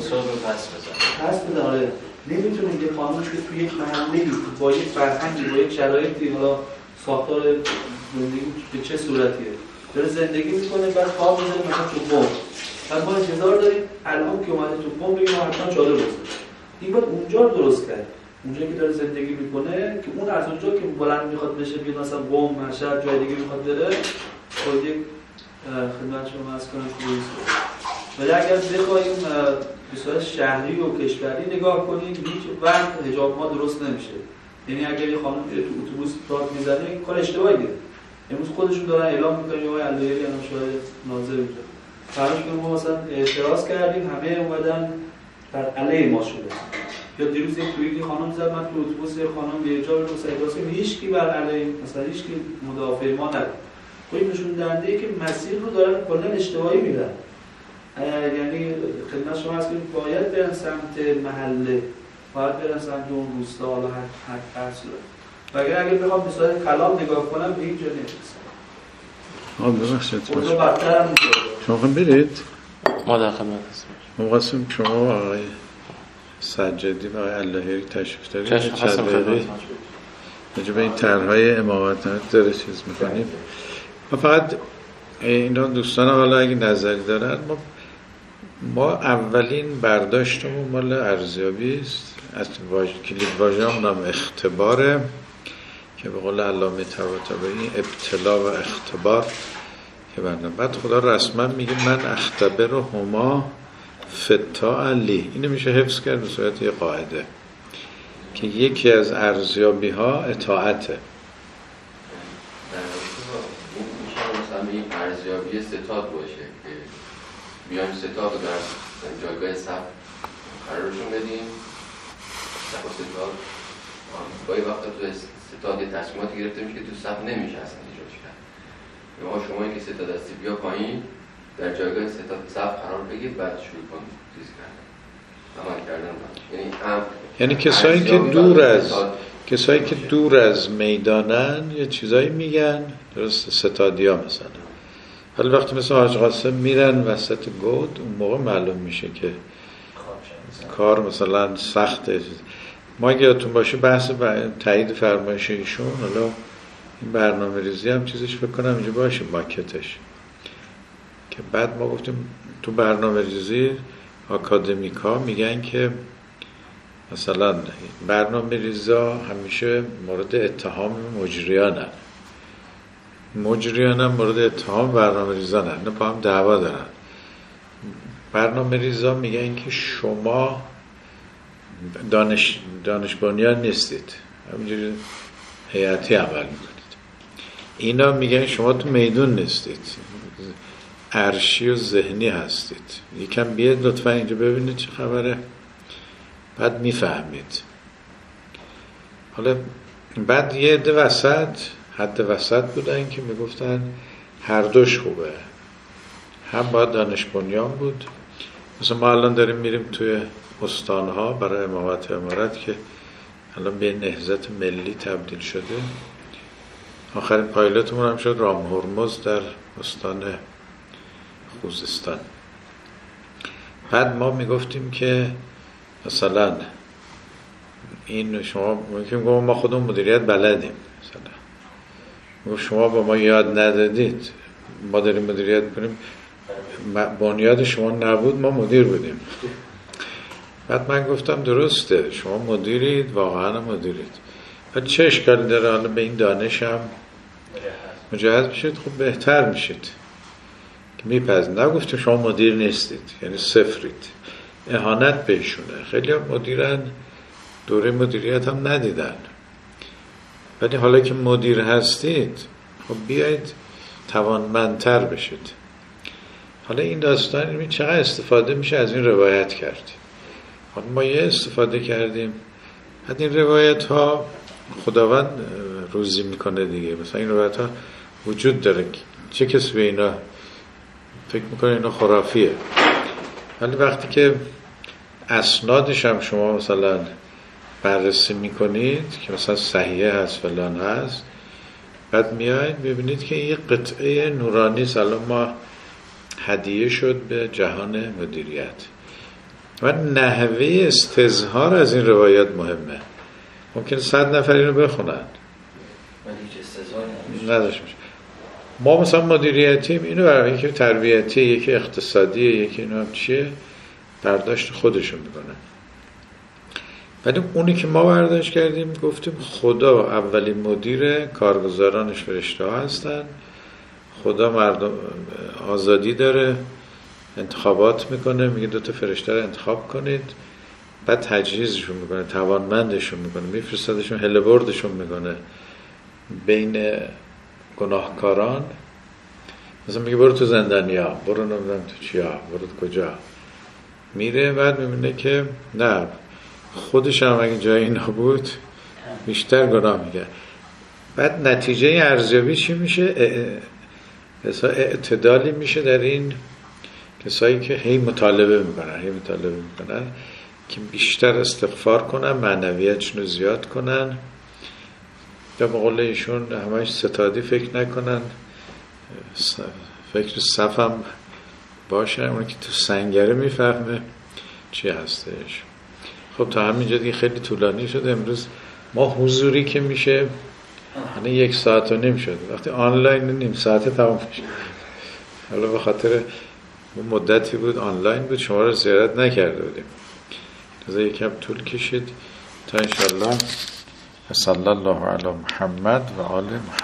پس بداره. نمیتونه یه خانم که توی یک محله با یک فرهنگی، با یک شرایطی، حالا ساختار زندگی به چه صورتیه داره زندگی میکنه، بعد خواب میزنه مثلا تو قم، بعد ما انتظار داریم الان که اومده تو قم بگیم حتما چادر بزنه. این باید اونجا رو درست کرد، اونجا که داره زندگی میکنه که اون از اونجا که بلند میخواد بشه بیاد مثلا قم، مشهد، جای دیگه میخواد بره، خود یک خدمت شما عرض کنم که ولی اگر بخوایم به صورت شهری و کشوری نگاه کنیم هیچ وقت حجاب ما درست نمیشه. یعنی اگر یه خانم تو اتوبوس داد میزنه این کار اشتباهیه. امروز خودشون دارن اعلام میکنن یا علایری الان شاید ناظر میشه. فرض کنیم ما مثلا اعتراض کردیم همه اومدن بر علیه ما شده. یا دیروز یک توییتی خانم زد من تو اتوبوس خانم به حجاب رو اعتراض کردم، هیچ کی بر علیه مثلا هیچ کی مدافع ما نبود. خب نشون دهنده ای که مسیر رو دارن کلا اشتباهی میرن. یعنی خدمت شما هست که باید برن سمت محله، باید برن سمت اون روستا، حالا هر صورت. و اگر بخوام به صورت کلام نگاه کنم به این جا نمیرسم. ببخشید اوضاع بدتر هم میشه. شما برید؟ ما در خدمت هستیم. مقاسم شما آقای سجادی و آقای اللهیری تشریف دارید؟ چشم هستم خدمت. راجع به این طرح‌های امامت داره چیز می‌کنیم. ما فقط اینا دوستان حالا اگه نظری دارن، ما اولین برداشتمون مال ارزیابی است. از کلید واژه‌ام نام اختباره که به قول علامه طباطبایی ابتلا و اختبار که بعد خدا رسما میگه من اختبرهما فتا علی. اینو میشه حفظ کرد به صورت یه قاعده که یکی از ارزیابی ها اطاعته. مثلا این ارزیابی ستاد باشه که بیایم ستاد رو در جایگاه صف قرارشون بدیم. صف و ستاد گاهی وقتا تو ستاد یه تصمیماتی گرفته میشه که تو صف نمیشه اصلا ایجادش کرد. شما این که ستاد هستی بیا پایین در جایگاه ستاد صف قرار بگیر بعد شروع کن چیز کردن عمل کردن. یعنی کسایی که دور از میدانن یه چیزایی میگن، درست ستادیا مثلا، ولی وقتی مثل حاج قاسم میرن وسط گود اون موقع معلوم میشه که کار مثلا سخته. ما اگه یادتون باشه بحث تایید فرمایش ایشون، حالا این برنامه ریزی هم چیزش فکر کنم اینجا باشه ماکتش، که بعد ما گفتیم تو برنامه ریزی آکادمیکا میگن که مثلا برنامه ریزا همیشه مورد اتهام مجریان هم مورد اتهام برنامه ریزا نه، با هم دعوا دارن. برنامه ریزا میگن که شما دانش بنیان نیستید، همینجوری هیئتی عمل میکنید. اینا میگن شما تو میدون نیستید، عرشی و ذهنی هستید. یکم بیاید لطفا اینجا ببینید چه خبره، بعد میفهمید. حالا بعد یه عده وسط، حد وسط بودن که میگفتن هر دوش خوبه، هم باید دانش بنیان بود. مثلا ما الان داریم میریم توی استانها برای امامت و امارت که الان به نهضت ملی تبدیل شده. آخرین پایلوتمون هم شد رام هرمز در استان خوزستان. بعد ما میگفتیم که مثلا این شما ممکن ما خودمون مدیریت بلدیم، مثلا شما با ما یاد ندادید، ما داریم مدیریت کنیم، بنیاد شما نبود، ما مدیر بودیم. بعد من گفتم درسته شما مدیرید، واقعا مدیرید، بعد چه اشکالی داره حالا به این دانش هم مجهز بشید، خب بهتر میشید که میپذیرید. نگفتیم شما مدیر نیستید یعنی صفرید، اهانت بهشونه. خیلی هم مدیرن دوره مدیریت هم ندیدن، ولی حالا که مدیر هستید خب بیایید توانمندتر بشید. حالا این داستان چقدر استفاده میشه از این روایت کرد. حالا ما یه استفاده کردیم، بعد این روایت ها خداوند روزی میکنه دیگه. مثلا این روایت ها وجود داره، چه کسی به اینا فکر میکنه اینا خرافیه، ولی وقتی که اسنادش هم شما مثلا بررسی میکنید که مثلا صحیحه هست فلان هست، بعد میایید ببینید که یه قطعه نورانی الان ما هدیه شد به جهان مدیریت و نحوه استظهار از این روایات مهمه. ممکنه 100 نفر اینو بخونن ولی هیچ استظهاری نداشته باشه. ما مثلا مدیریتیم، اینو برای یکی تربیتی، یکی اقتصادی، یکی اینو هم چیه برداشت خودشون میکنن. ولی اونی که ما برداشت کردیم گفتیم خدا اولین مدیر، کارگزارانش فرشته ها هستن، خدا مردم آزادی داره، انتخابات میکنه، میگه 2 تا فرشته رو انتخاب کنید، بعد تجهیزشون میکنه، توانمندشون میکنه، میفرستادشون، هلبردشون میکنه بین گناهکاران. مثلا میگه برو تو زندانیا، برو نمیدونم تو چیا، برو کجا، میره بعد میبینه که نه، خودش هم اگه جای اینا بود بیشتر گناه میگه. بعد نتیجه ارزیابی چی میشه؟ اعتدالی میشه در این کسایی که هی مطالبه میکنن که بیشتر استغفار کنن، معنویتشون رو زیاد کنن، به قول ایشون همش ستادی فکر نکنن، فکر صف هم باشن، اون که تو سنگره میفهمه چی هستش. خب تا همینجا دیگه خیلی طولانی شده. امروز ما حضوری که میشه یعنی 1 ساعت و نیم شد، وقتی آنلاین نیم ساعت تمام میشه. حالا به خاطر مدتی بود آنلاین بود، شما رو زیارت نکرده بودیم، لذا یکم طول کشید تا انشالله. صلی الله علی محمد و آل محمد.